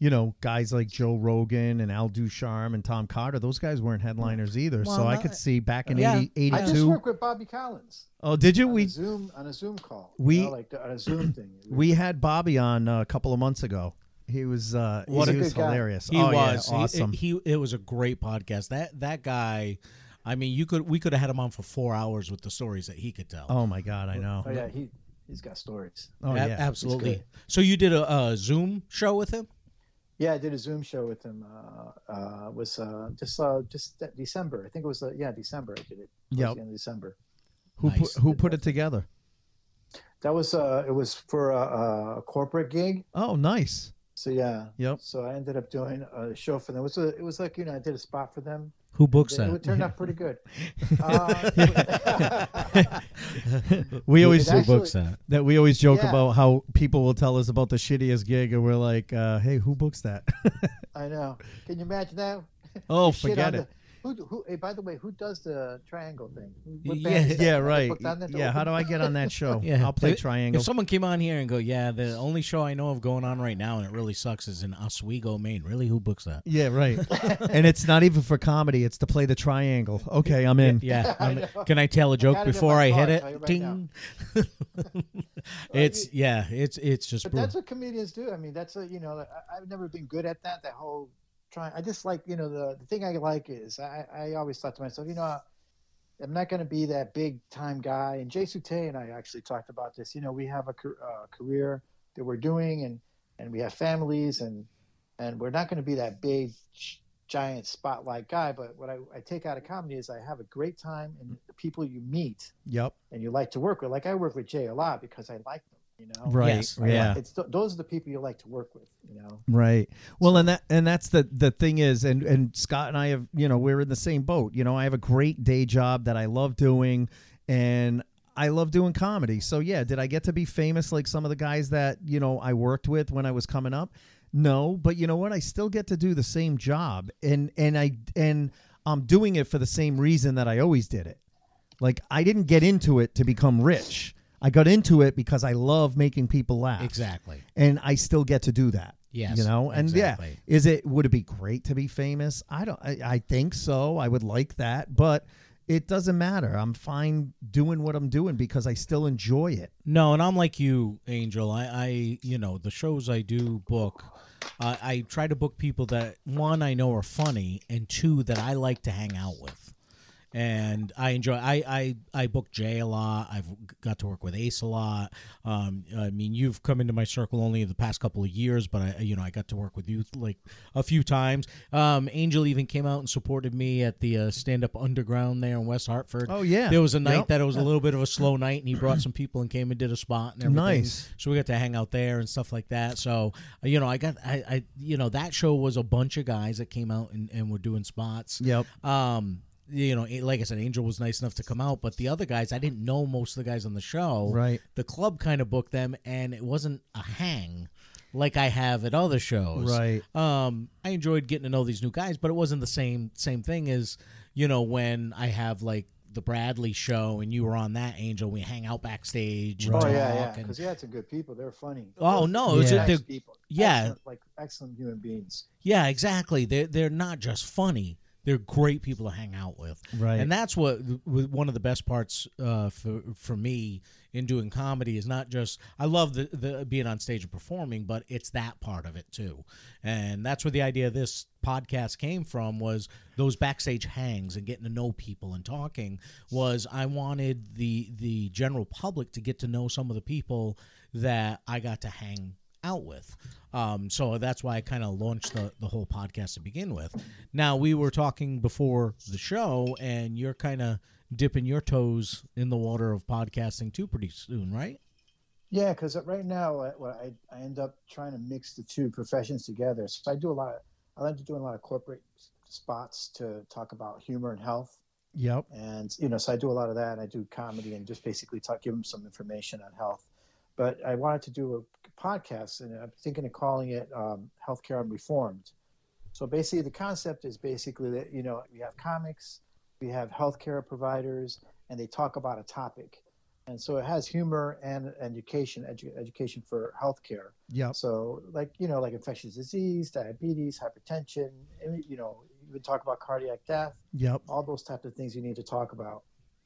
you know, guys like Joe Rogan and Al Ducharme and Tom Carter, those guys weren't headliners either. Well, so I not- could see back in Yeah. eighty, I just eighty-two. worked with Bobby Collins Oh, did you? on We a Zoom on a Zoom call. we- you know, like the, on a Zoom thing. we had Bobby on uh, a couple of months ago. He was uh, What he a was good guy. hilarious. He oh, yeah, was He- awesome. He, it was a great podcast. That that guy, I mean, you could we could have had him on for four hours with the stories that he could tell. oh my God, I know. Oh yeah, he he's got stories. Oh A- yeah, absolutely. good. So you did a, a Zoom show with him? Yeah, I did a Zoom show with him. Uh, uh, was uh, just uh, just that December. I think it was uh, yeah December. I did it. Towards Yep. the end of December. Who Nice. put, who put it together? That was uh, it was for a, a corporate gig. Oh, nice. So yeah. Yep. So I ended up doing a show for them. It was a, it was like you know I did a spot for them. Who books It, that? it turned out pretty good. Uh, We always It actually- books that? that we always joke Yeah. about how people will tell us about the shittiest gig, and we're like, uh, "Hey, who books that?" I know. Can you imagine that? oh, You shit forget on it. the- who, who? Hey, by the way, who does the triangle thing? Who- what Yeah, band is that? Yeah, Are they right. booked on there to Yeah, how open? do I get on that show? Yeah, I'll play If- Triangle. If someone came on here and go, yeah, the only show I know of going on right now and it really sucks is in Oswego, Maine. Really, who books that? Yeah, right. And it's not even for comedy; it's to play the triangle. Okay, I'm in. Yeah. I I'm- know. can I tell a joke got it in before my I car, hit I'll it? tell you right Ding. now. It's yeah. It's it's just But brutal. that's what comedians do. I mean, that's a you know, I, I've never been good at that. That whole trying. I just like you know the the thing I like is I I always thought to myself, you know, I'm not going to be that big time guy. And Jay Sute and I actually talked about this. You know, we have a car- uh, career that we're doing, and and we have families, and and we're not going to be that big giant spotlight guy. But what I, I take out of comedy is I have a great time, and the people you meet Yep. and you like to work with. Like I work with Jay a lot because I like them. You know, Right. Yes. Yeah. it's th- those are the people you like to work with. You know, Right. Well, and that and that's the the thing is, and and Scott and I have, you know, we're in the same boat. You know, I have a great day job that I love doing, and I love doing comedy. So yeah, did I get to be famous like some of the guys that you know I worked with when I was coming up? No, but you know what? I still get to do the same job, and and I and I'm doing it for the same reason that I always did it. Like I didn't get into it to become rich. I got into it because I love making people laugh. Exactly. And I still get to do that. Yes, You know, and exactly. yeah, is it, would it be great to be famous? I don't, I, I think so. I would like that, but it doesn't matter. I'm fine doing what I'm doing because I still enjoy it. No, and I'm like you, Angel. I, I you know, the shows I do book, uh, I try to book people that, one, I know are funny, and two, that I like to hang out with. And I enjoy. I I I book Jay a lot. I've got to work with Ace a lot. Um, I mean, you've come into my circle only the past couple of years, but I, you know, I got to work with you like a few times. Um, Angel even came out and supported me at the uh, Stand Up Underground there in West Hartford. Oh, yeah. There was a night Yep. that it was a little bit of a slow night, and he brought some people and came and did a spot and everything. Nice. So we got to hang out there and stuff like that. So uh, you know, I got I, I you know that show was a bunch of guys that came out and, and were doing spots. Yep. Um, you know, like I said, Angel was nice enough to come out, but the other guys, I didn't know most of the guys on the show. Right. The club kind of booked them, and it wasn't a hang like I have at other shows. Right. Um, I enjoyed getting to know these new guys, but it wasn't the same same thing as, you know, when I have like the Bradley show and you were on that, Angel. We hang out backstage. And oh talk yeah, yeah, and- because you had some good people. They're funny. Oh, no, it's- They're they're- nice people. yeah. Excellent, like excellent human beings. Yeah, exactly. They're they're not just funny. They're great people to hang out with. Right. And that's what one of the best parts uh, for for me in doing comedy is not just I love the, the being on stage and performing, but it's that part of it too. And that's where the idea of this podcast came from, was those backstage hangs and getting to know people and talking. Was I wanted the the general public to get to know some of the people that I got to hang out with. Um, so that's why I kind of launched the, the whole podcast to begin with. Now, we were talking before the show, and you're kind of dipping your toes in the water of podcasting too pretty soon, right? Yeah, because right now I, well, I I end up trying to mix the two professions together. So I do a lot of I like to do a lot of corporate spots to talk about humor and health, Yep. and you know, so I do a lot of that. I do comedy and just basically talk, give them some information on health. But I wanted to do a podcast, and I'm thinking of calling it um, Healthcare Unreformed. So basically, the concept is basically that, you know, we have comics, we have healthcare providers, and they talk about a topic. and so it has humor and education, edu- education for healthcare. Yep. So, like you know, like infectious disease, diabetes, hypertension. You know, you would talk about cardiac death. Yep. All those types of things you need to talk about.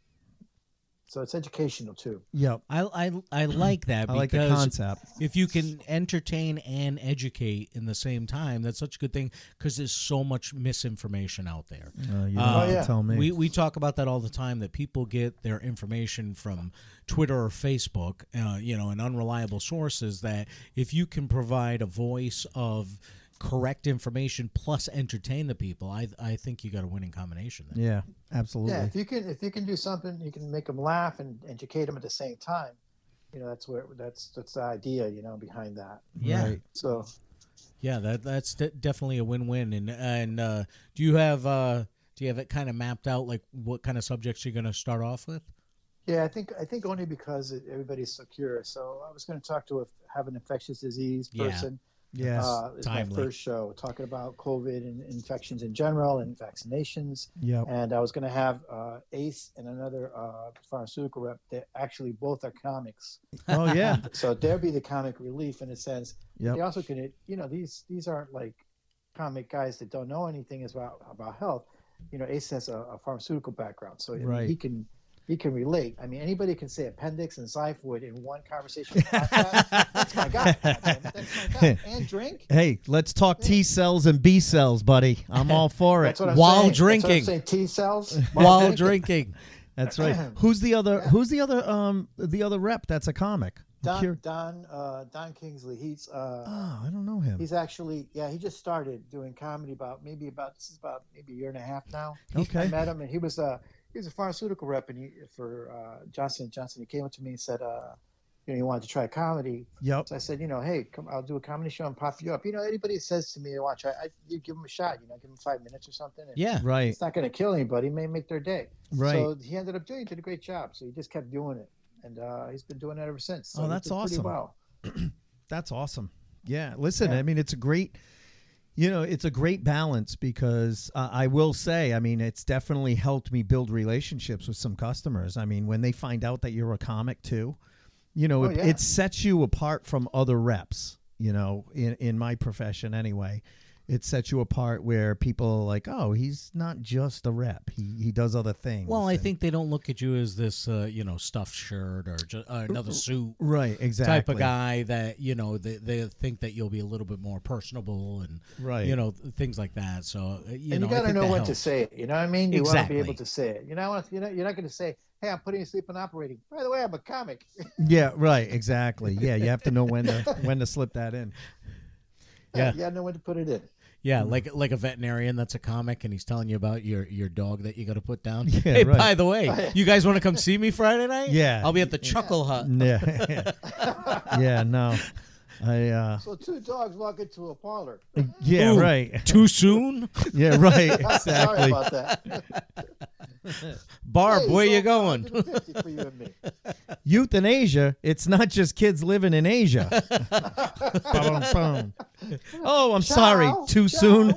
So it's educational too. Yep. I, I, I like that I like the because concept. if you can entertain and educate in the same time, that's such a good thing because there's so much misinformation out there. Uh, you don't Uh, have Oh, yeah. to tell me. We we talk about that all the time, that people get their information from Twitter or Facebook, uh, you know, and unreliable sources, that if you can provide a voice of correct information plus entertain the people, I I think you got a winning combination there. yeah, absolutely. Yeah, if you can if you can do something, you can make them laugh and educate them at the same time. You know, that's where that's that's the idea, you know, behind that. Yeah. Right. So Yeah, that that's de- definitely a win-win. And and uh, do you have uh, do you have it kind of mapped out, like what kind of subjects you're going to start off with? yeah, I think I think only because it, everybody's so curious. So I was going to talk to a have an infectious disease Yeah. person. Yes. Uh, it's my timely. first show talking about COVID and infections in general and vaccinations. yep. And I was going to have uh, Ace and another uh, pharmaceutical rep. They actually both are comics, Oh yeah. so they'll be the comic relief in a sense. Yep. They also can, you know, these these aren't like comic guys that don't know anything about about health. You know, Ace has a, a pharmaceutical background, so I mean, Right. he can he can relate. I mean, anybody can say appendix and xiphoid in one conversation. Podcast. That's my guy. That's my guy. And drink. Hey, let's talk T cells and B cells, buddy. I'm all for it. That's what I'm While saying. drinking. That's what I'm saying. T cells While drinking. That's right. Who's the other? Who's the other? Um, the other rep that's a comic. I'm Don cur- Don uh, Don Kingsley. He's uh, oh, I don't know him. he's actually yeah. He just started doing comedy about maybe about this is about maybe a year and a half now. Okay. I met him and he was uh he was a pharmaceutical rep and he, for uh, Johnson and Johnson. He came up to me and said uh you know he wanted to try comedy. Yep. So I said you know hey come I'll do a comedy show and pop you up. You know anybody says to me they want to try I you give them a shot. You know give them five minutes or something. And Yeah. Right. It's not going to kill anybody. It may make their day. Right. So he ended up doing did a great job. So he just kept doing it. And uh, he's been doing that ever since. So Oh, he that's did pretty awesome. Well. That's awesome. Yeah. Listen, Yeah. I mean, it's a great, you know, it's a great balance because uh, I will say, I mean, it's definitely helped me build relationships with some customers. I mean, when they find out that you're a comic too, you know, Oh, it, yeah. it sets you apart from other reps, you know, in, in my profession anyway. It sets you apart where people are like, oh, he's not just a rep. He he does other things. Well, I And- think they don't look at you as this, uh, you know, stuffed shirt or ju- uh, another suit right, exactly. type of guy that, you know, they, they think that you'll be a little bit more personable and, Right. you know, th- things like that. So, uh, you And know, you I got to think know that when helps. to say it. You know what I mean? You want to Exactly. be able to say it. You know, you're not, you're not going to say, hey, I'm putting you to sleep and operating. By the way, I'm a comic. Yeah, right, exactly. Yeah, you have to know when to when to slip that in. Yeah. You got to know when to put it in. Yeah, like like a veterinarian that's a comic, and he's telling you about your, your dog that you got to put down. Yeah, hey, right. by the way, you guys want to come see me Friday night? Yeah. I'll be at the Chuckle Hut. Yeah, yeah, no, I uh, So two dogs walk into a parlor. yeah, Ooh, right, Too soon? yeah, right, Sorry exactly. about that. Barb, Hey, where so you going? one hundred fifty for you and me. Euthanasia. It's not just kids living in Asia. Ba-dum-bum. Oh, I'm sorry. Ciao, Too ciao. soon.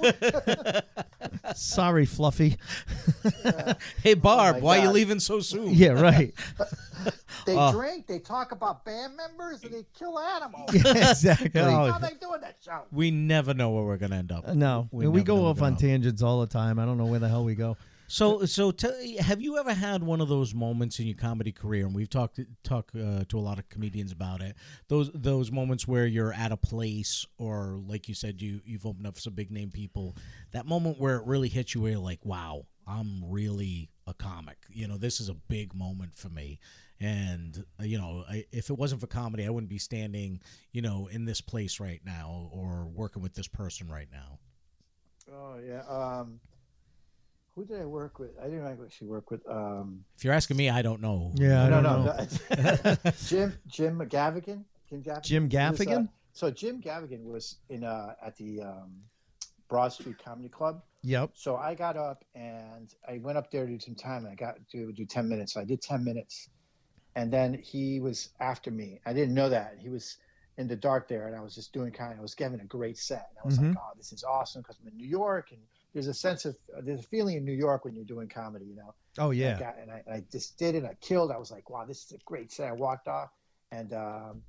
Sorry, Fluffy. Hey, Barb, my why you God. leaving so soon? Yeah, right. They Oh. drink, they talk about band members, and they kill animals. Exactly. Oh, How are they doing that show? We never know where we're going to end up. No, We we, never know go where off we're on going. tangents all the time. I don't know where the hell we go. So, so t- have you ever had one of those moments in your comedy career? And we've talked talked uh, to a lot of comedians about it. Those those moments where you're at a place, or like you said, you you've opened up for some big name people. That moment where it really hits you, where you're like, "Wow, I'm really a comic." You know, this is a big moment for me. And uh, you know, I, if it wasn't for comedy, I wouldn't be standing, you know, in this place right now or working with this person right now. Oh, yeah. Um, who did I work with? I didn't actually work with. Um, If you're asking me, I don't know. Yeah, I no, don't no, know. no. Jim Jim Gaffigan. Jim Gaffigan. Jim He was, uh, Gaffigan? so Jim Gaffigan was in uh, at the um, Broad Street Comedy Club. Yep. So I got up and I went up there to do some time. And I got to do ten minutes. So I did ten minutes, and then he was after me. I didn't know that he was in the dark there, and I was just doing kind of. I was giving a great set. And I was Mhm. like, "Oh, this is awesome!" Because I'm in New York, and there's a sense of there's a feeling in New York when you're doing comedy, you know. Oh And I, yeah. got, and I, and I just did it. I killed. I was like, wow, this is a great set. I walked off, and um,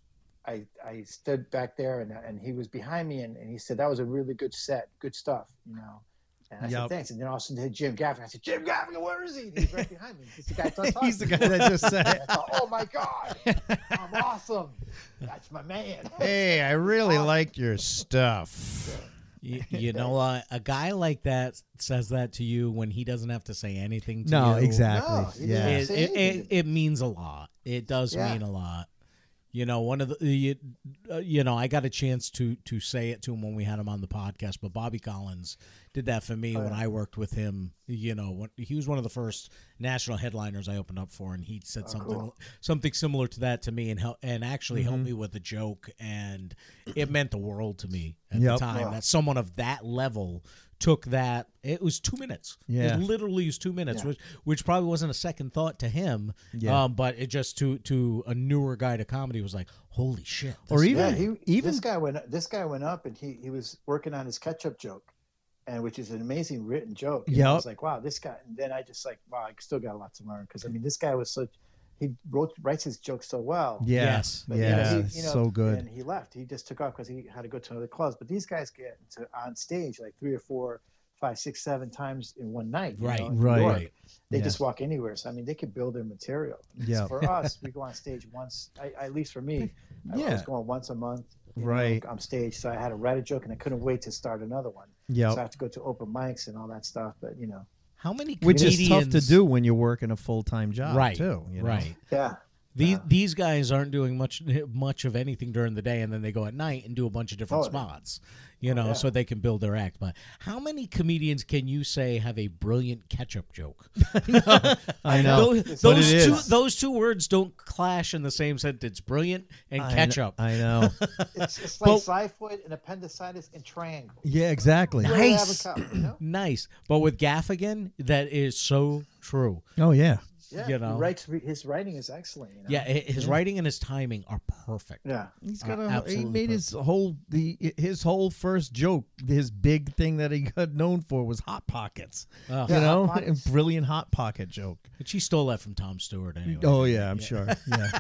I I stood back there, and and he was behind me, and, and he said that was a really good set, good stuff, you know. And I Yep. said thanks. And then all of a sudden, Jim Gaffigan. I said, Jim Gaffigan, where is he? He's right behind me. He's the guy. That's He's the guy that just said, I thought, oh my god, I'm awesome. That's my man. "Hey, I really like your stuff." You, you know, uh, a guy like that says that to you when he doesn't have to say anything to No, you. exactly. No, he didn't yeah. It, say it, it, anything. it means a lot. It does Yeah. mean a lot. You know, one of the you, uh, you know, I got a chance to to say it to him when we had him on the podcast, but Bobby Collins did that for me Oh, when yeah. I worked with him. You know, when, he was one of the first national headliners I opened up for, and he said Oh, something cool. something similar to that to me, and help, and actually Mm-hmm. helped me with a joke, and it meant the world to me at Yep. the time Wow. that someone of that level took that. It was two minutes. Yeah. It literally was two minutes, Yeah. which which probably wasn't a second thought to him. Yeah. Um, but it just to to a newer guy to comedy was like, holy shit. Or this- even Yeah, he, even this guy went. This guy went up, and he he was working on his ketchup joke, and which is an amazing written joke. And I Yep. was like, wow, this guy. And then I just like, wow, I still got a lot to learn because I mean, this guy was such. He wrote writes his jokes so well. yeah, Yes. But, you know, yeah, he- you know, so good. And he left. He just took off because he had to go to another clubs. But these guys get to, on stage like three or four, five, six, seven times in one night. you Right, know, in New right. York. Right. They Yeah. just walk anywhere. So I mean, they could build their material. Yeah. For us, we go on stage once. I, at least for me, I, I Yeah. was going once a month. you know, Right. on stage, so I had to write a joke, and I couldn't wait to start another one. Yep. So I have to go to open mics and all that stuff. But you know, How many Which comedians, is tough to do when you're working a full time job, Right. too. You know? Right. yeah. These Yeah. these guys aren't doing much much of anything during the day, and then they go at night and do a bunch of different Oh, spots, you know, yeah. so they can build their act. But how many comedians can you say have a brilliant ketchup joke? I know. Those, But those it two is. those two words don't clash in the same sentence. Brilliant and I kn- ketchup. I know. It's, it's like Well- xiphoid and appendicitis and triangle. Yeah, exactly. Where they have Nice. a cup, you know? Nice, but with Gaffigan, that is so true. Oh yeah. Yeah, You he know. writes, his writing is excellent. You know? Yeah, hi- his writing and his timing are perfect. Yeah. He's Uh, got a. He absolutely made his whole the his whole first joke. His big thing that he got known for was hot pockets. Oh. You Yeah, know, Hot Pockets. a brilliant hot pocket joke. But she stole that from Tom Stewart anyway. Oh yeah, I'm sure. Yeah,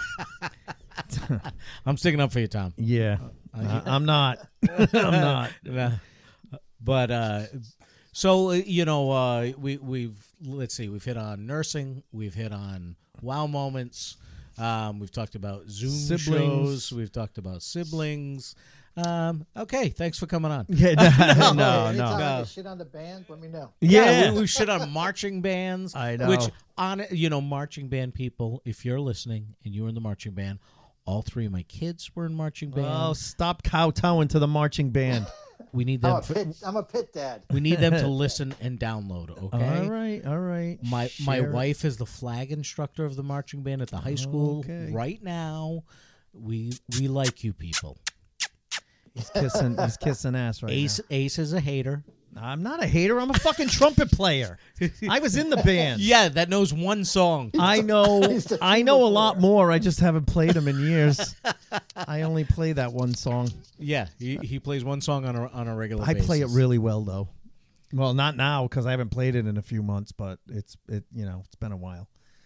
I'm sticking up for you, Tom. yeah. Uh, I'm not. I'm not. Nah. But uh, so uh, you know, uh, we we've let's see, we've hit on nursing, we've hit on wow moments, um, we've talked about Zoom Siblings. shows, we've talked about siblings. Um, okay, thanks for coming on. Yeah, no, no, Anytime no. I No. get shit on the band, let me know. Yeah, we, we shit on marching bands. I know. Which on you know, marching band people, if you're listening and you were in the marching band, all three of my kids were in marching band. Oh, stop kowtowing to the marching band. we need I'm them. a For, pit, I'm a pit dad. we need them to listen and download. Okay. All right, all right. My my Share it. wife is the flag instructor of the marching band at the high school Okay. right now. We we like you people. He's kissing. He's kissing ass right Ace Ace is a hater. now. I'm not a hater. I'm a fucking trumpet player. I was in the band. Yeah, that knows one song. I know. He's the I know a trumpet lot player. more. I just haven't played them in years. I only play that one song. Yeah, he, he plays one song on a on a regular I basis. play it really well though. Well, not now because I haven't played it in a few months, but it's it. You know, it's been a while.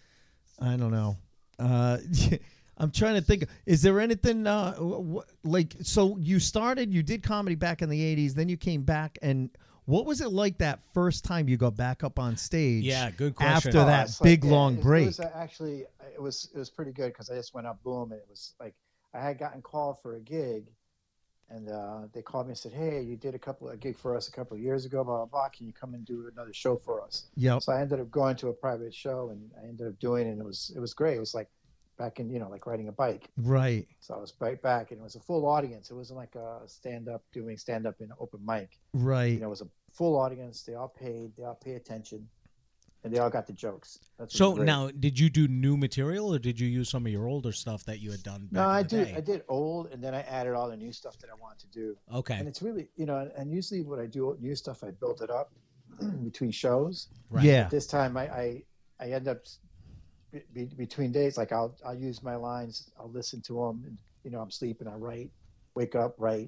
I don't know. Uh, I'm trying to think. Is there anything uh, wh- like? So you started. You did comedy back in the eighties. Then you came back, and what was it like that first time you got back up on stage? Yeah, good question. After Oh, that it's like- big yeah, long it, break. It was uh, actually it was it was pretty good because I just went up boom and it was like I had gotten called for a gig, and uh, they called me and said, "Hey, you did a couple a gig for us a couple of years ago, blah blah blah. Can you come and do another show for us?" Yep. So I ended up going to a private show and I ended up doing it. And it was it was great. It was like back in you know like riding a bike. Right. So I was right back and it was a full audience. It wasn't like a stand up doing stand up in an open mic. Right. You know, it was a full audience. They all paid. They all pay attention, and they all got the jokes. That's So what's great. now, did you do new material or did you use some of your older stuff that you had done? Back No, in I the did. day? I did old, and then I added all the new stuff that I wanted to do. Okay, And it's really, you know, and usually when I do new stuff, I build it up between shows. right. Yeah. This time, I I, I end up be, be, between days. Like I'll I'll use my lines. I'll listen to them, and you know, I'm sleeping. I write, wake up, write,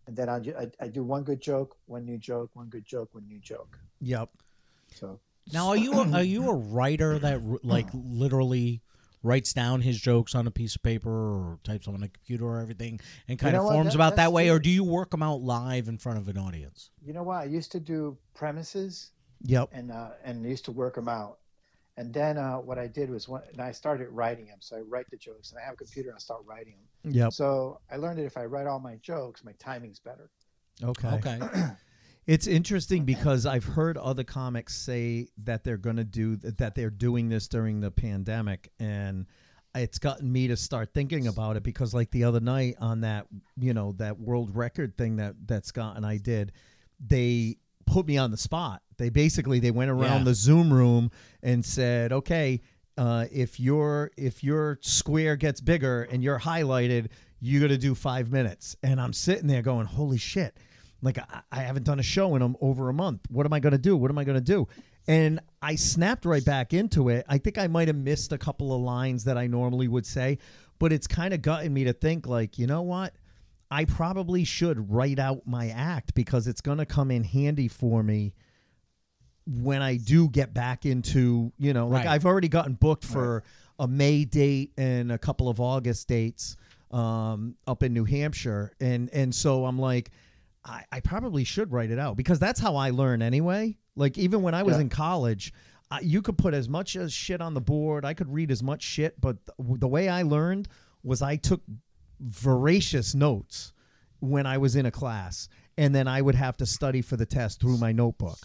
and then I, ju- I I do one good joke, one new joke, one good joke, one new joke. Yep. So Now, are you a, are you a writer that like literally writes down his jokes on a piece of paper or types them on a computer or everything and kind You know of what? forms That- about that that's way, true. or do you work them out live in front of an audience? you know what? I used to do premises Yep. and uh, and used to work them out. And then uh, what I did was when and I started writing them. So I write the jokes, and I have a computer, and I start writing them. Yep. So I learned that if I write all my jokes, my timing's better. Okay. Okay. It's interesting because I've heard other comics say that they're going to do that they're doing this during the pandemic, and it's gotten me to start thinking about it because like the other night on that, you know, that world record thing that that Scott and I did, they put me on the spot. They basically they went around Yeah. the Zoom room and said, "Okay, uh, if your if your square gets bigger and you're highlighted, you got to do five minutes." And I'm sitting there going, "Holy shit." Like, I, I haven't done a show in um, over a month. What am I going to do? What am I going to do? And I snapped right back into it. I think I might have missed a couple of lines that I normally would say, but it's kind of gotten me to think, like, you know what? I probably should write out my act because it's going to come in handy for me when I do get back into, you know, like Right. I've already gotten booked for a May date and a couple of August dates um, up in New Hampshire. And, and so I'm like, I, I probably should write it out because that's how I learn anyway. Like even when I was Yeah. in college, I, you could put as much as shit on the board. I could read as much shit, but th- the way I learned was I took voracious notes when I was in a class, and then I would have to study for the test through my notebook.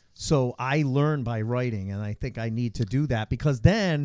So I learn by writing, and I think I need to do that because then,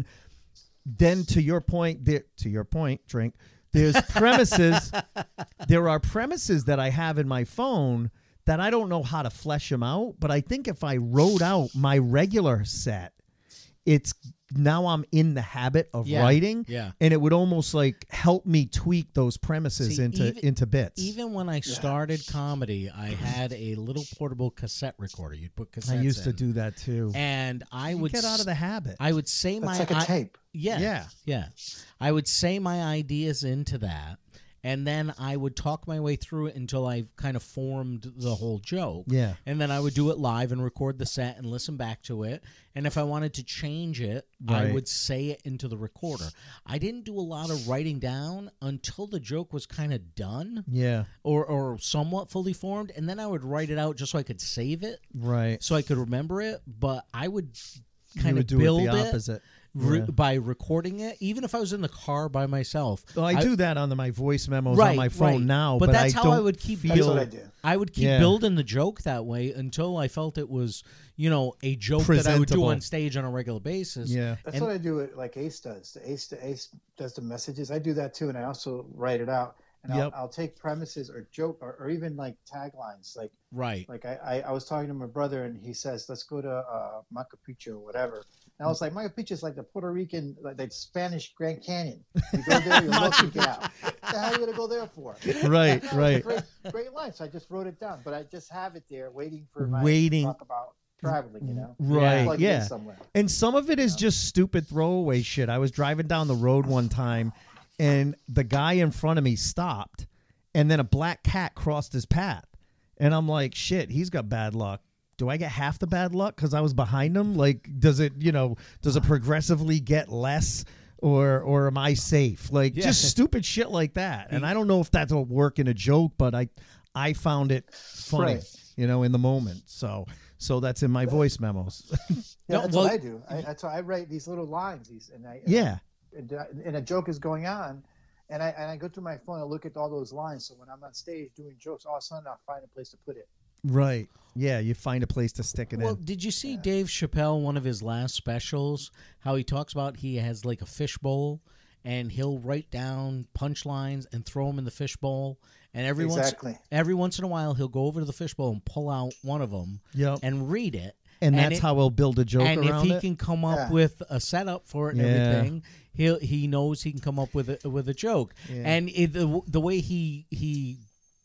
then to your point, there, to your point, drink. There's premises. There are premises that I have in my phone that I don't know how to flesh them out. But I think if I wrote out my regular set, it's now I'm in the habit of Yeah, writing, yeah. and it would almost like help me tweak those premises See, into even- into bits. Even when I started comedy, I had a little portable cassette recorder. You'd put cassettes I used to in, do that too. and I You would get out s- of the habit. I would say That's my like a I- tape. Yeah, Yeah. yeah. I would say my ideas into that, and then I would talk my way through it until I kind of formed the whole joke. Yeah. And then I would do it live and record the set and listen back to it. And if I wanted to change it, I Right. would say it into the recorder. I didn't do a lot of writing down until the joke was kind of done Yeah. or, or somewhat fully formed. And then I would write it out just so I could save it, Right. so I could remember it. But I would You kind would of do build it the it opposite. re- Yeah. by recording it, even if I was in the car by myself. Well, I, do that on the, my voice memos right, on my phone right. now, but, but, that's I how don't I would keep feel. That's what I do. I would keep Yeah. building the joke that way until I felt it was, you know, a joke that I would do Presentable. on stage on a regular basis. Yeah. That's And- what I do. It like Ace does. The Ace, the Ace does the messages. I do that too, and I also write it out. And Yep. I'll, I'll take premises or joke or, or even like taglines. Like Right. like I, I, I was talking to my brother, and he says, "Let's go to uh, Machu Picchu or whatever." And I was like, "Machu Picchu is like the Puerto Rican, like the Spanish Grand Canyon. You go there, you look, you get out. What the hell are you gonna go there for?" Right, That was a right. Great, great line. So I just wrote it down, but I just have it there, waiting for my Waiting. talk about traveling. You know, Right, Plug it in yeah. somewhere. And some of it is just stupid throwaway shit. I was driving down the road one time, and the guy in front of me stopped, and then a black cat crossed his path. And I'm like, shit, he's got bad luck. Do I get half the bad luck because I was behind him? Like, does it, you know, does it progressively get less? Or or am I safe? Like, Yeah. just stupid shit like that. And I don't know if that'll work in a joke, but I I found it funny, Right. you know, in the moment. So so that's in my voice memos. Yeah, No, that's well- what I do. I, that's why I write these little lines. These and I Yeah. and, I- and a joke is going on, and I and I go through my phone and look at all those lines. So when I'm on stage doing jokes, all of a sudden I'll find a place to put it. Right. Yeah, you find a place to stick it Well, in. did you see Dave Chappelle, one of his last specials, how he talks about he has like a fishbowl and he'll write down punchlines and throw them in the fishbowl. And every Exactly. once every once in a while, he'll go over to the fishbowl and pull out one of them Yep. and read it. And that's it- how we'll build a joke and if around he it. can come up Yeah. with a setup for it and Yeah. everything, he he knows he can come up with a, with a joke. Yeah. And it, the the way he he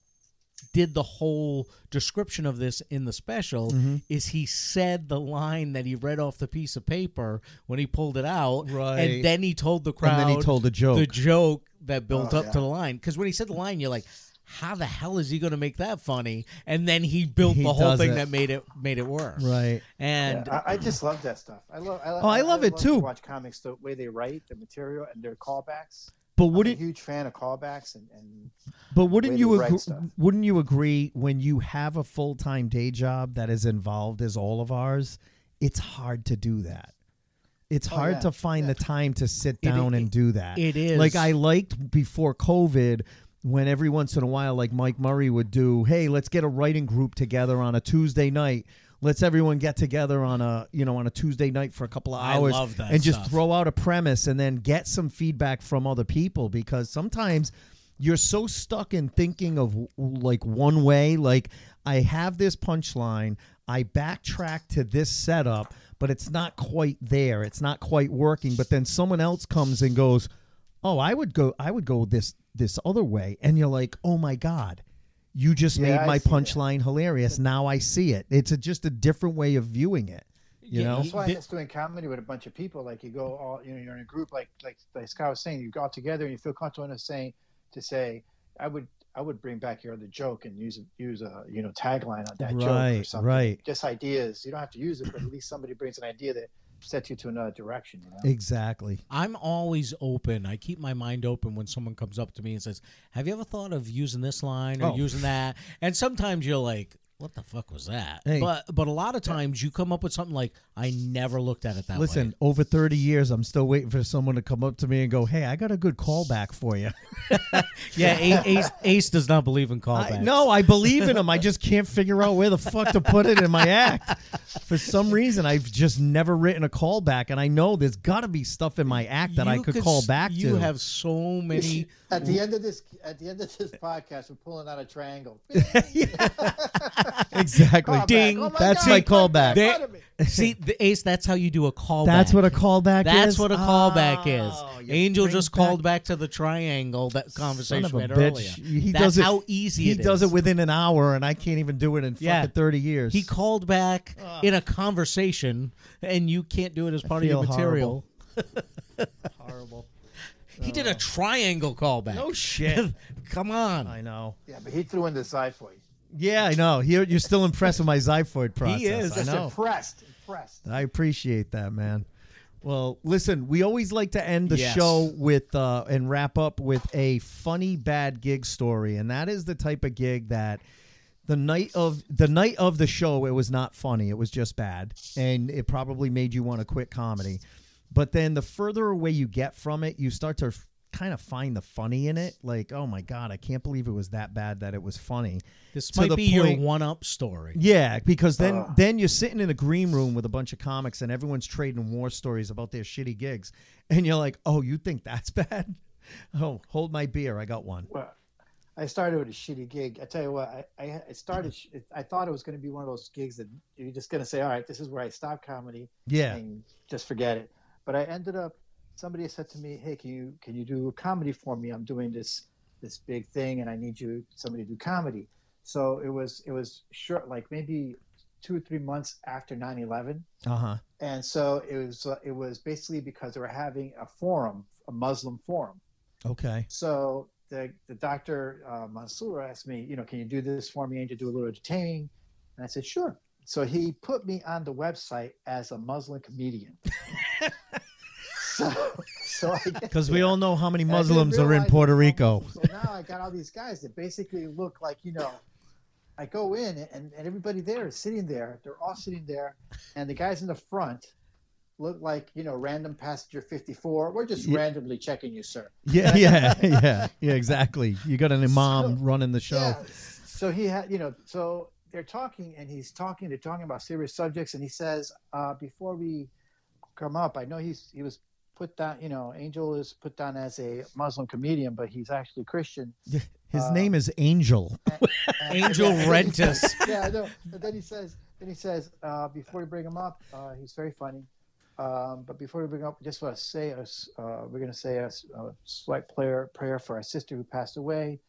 did the whole description of this in the special Mm-hmm. is he said the line that he read off the piece of paper when he pulled it out, Right. and then he told the crowd And then he told the joke. the joke that built Oh, up yeah. to the line. Because when he said the line, you're like, how the hell is he going to make that funny? And then he built He the whole does thing it. that made it made it work. Right. And Yeah, I, I just love that stuff. I love. I, Oh, I love it, to too. Watch comics the way they write the material and their callbacks. But I'm a wouldn't huge fan of callbacks and, and but wouldn't way you they write agree, stuff. wouldn't you agree when you have a full time day job that is involved as all of ours? It's hard to do that. It's Oh, hard yeah. to find Yeah. the time to sit It- down it- and do that. it is. Like I liked before COVID when every once in a while, like Mike Murray would do, hey, let's get a writing group together on a Tuesday night. Let's everyone get together on a you know on a Tuesday night for a couple of I hours love that and just stuff. throw out a premise and then get some feedback from other people, because sometimes you're so stuck in thinking of like one way. Like I have this punchline, I backtrack to this setup, but it's not quite there. It's not quite working. But then someone else comes and goes, "Oh, I would go. I would go this this other way," and you're like, "Oh my God." You just Yeah, made I my see that. punchline hilarious. Now I see it. It's a, just a different way of viewing it. You Yeah, know, That's why I Thi- miss doing comedy with a bunch of people. Like you go all, you know, you're in a group, like like like Scott was saying, you go all together and you feel comfortable enough saying to say, I would I would bring back your other joke and use a, use a you know tagline on that joke or Right, something. right. Just ideas. You don't have to use it, but at least somebody brings an idea that sets you to another direction. You know? exactly. I'm always open. I keep my mind open when someone comes up to me and says, "Have you ever thought of using this line or Oh. using that?" And sometimes you're like, "What the fuck was that?" Hey. But but a lot of times you come up with something like, "I never looked at it that Listen, way." over thirty years, I'm still waiting for someone to come up to me and go, "Hey, I got a good callback for you." Yeah, A- Ace, Ace does not believe in callbacks. I, no, I believe in them. I just can't figure out where the fuck to put it in my act. For some reason, I've just never written a callback, and I know there's got to be stuff in my act that I You could s- call back You to. have so many. At the end of this, at the end of this podcast, we're pulling out a triangle. exactly. Callback. Ding. Oh my That's God, my Mike callback. made They- fun of me. See, the Ace, that's how you do a callback. That's what a callback That's is. what a callback is. Oh, you Angel bring just back- called back to the triangle, that Son conversation of we a had bitch. earlier. He That's does it, how easy he it does is. it within an hour, and I can't even do it in Yeah. fucking thirty years. He called back in a conversation, and you can't do it as part of your feel material. horrible. He did a triangle callback. No shit. Come on. I know. Yeah, but he threw in the xiphoid. Yeah, I know. You're, you're still impressed with my xiphoid process. is. I Just know. impressed, impressed. I appreciate that, man. Well, listen, we always like to end the Yes. show with uh, and wrap up with a funny bad gig story, and that is the type of gig that the night of the night of the show, it was not funny, it was just bad, and it probably made you want to quit comedy. But then the further away you get from it, you start to f- kind of find the funny in it. Like, oh my God, I can't believe it was that bad that it was funny. This To might the be point- your one-up story. Yeah, because then Ugh. then you're sitting in a green room with a bunch of comics and everyone's trading war stories about their shitty gigs, and you're like, oh, you think that's bad? Oh, hold my beer, I got one. Well, I started with a shitty gig. I tell you what, I, I it started. I thought it was going to be one of those gigs that you're just going to say, all right, this is where I stop comedy Yeah, and just forget it. But I ended up. Somebody said to me, hey, can you can you do a comedy for me? I'm doing this this big thing, and I need you somebody to do comedy. So it was it was short, like maybe two or three months after nine eleven. uh huh. And so it was uh, it was basically because they were having a forum, a Muslim forum. Okay. So the the doctor uh, Mansour asked me, you know, can you do this for me and to do a little entertaining? And I said, sure. So he put me on the website as a Muslim comedian. so so I get Because we there, all know how many and I didn't Muslims are in realize Puerto it was all Rico. Muslim. So now I got all these guys that basically look like, you know, I go in and, and everybody there is sitting there. They're all sitting there. And the guys in the front look like, you know, random passenger fifty-four. We're just Yeah. randomly checking you, sir. Yeah, yeah, yeah, yeah. Exactly. You got an imam So- running the show. Yeah. So he had, you know, so they're talking and he's talking, they're talking about serious subjects. And he says, uh, before we come up, I know he's, he was put down, you know, Angel is put down as a Muslim comedian, but he's actually Christian. His Uh, name is Angel. And- Angel yeah, Rentis. Yeah, I know. But then he says, then he says, uh, before we bring him up, uh, he's very funny. Um, but before we bring him up, just want to say us, uh, we're going to say a, a slight prayer, prayer for our sister who passed away.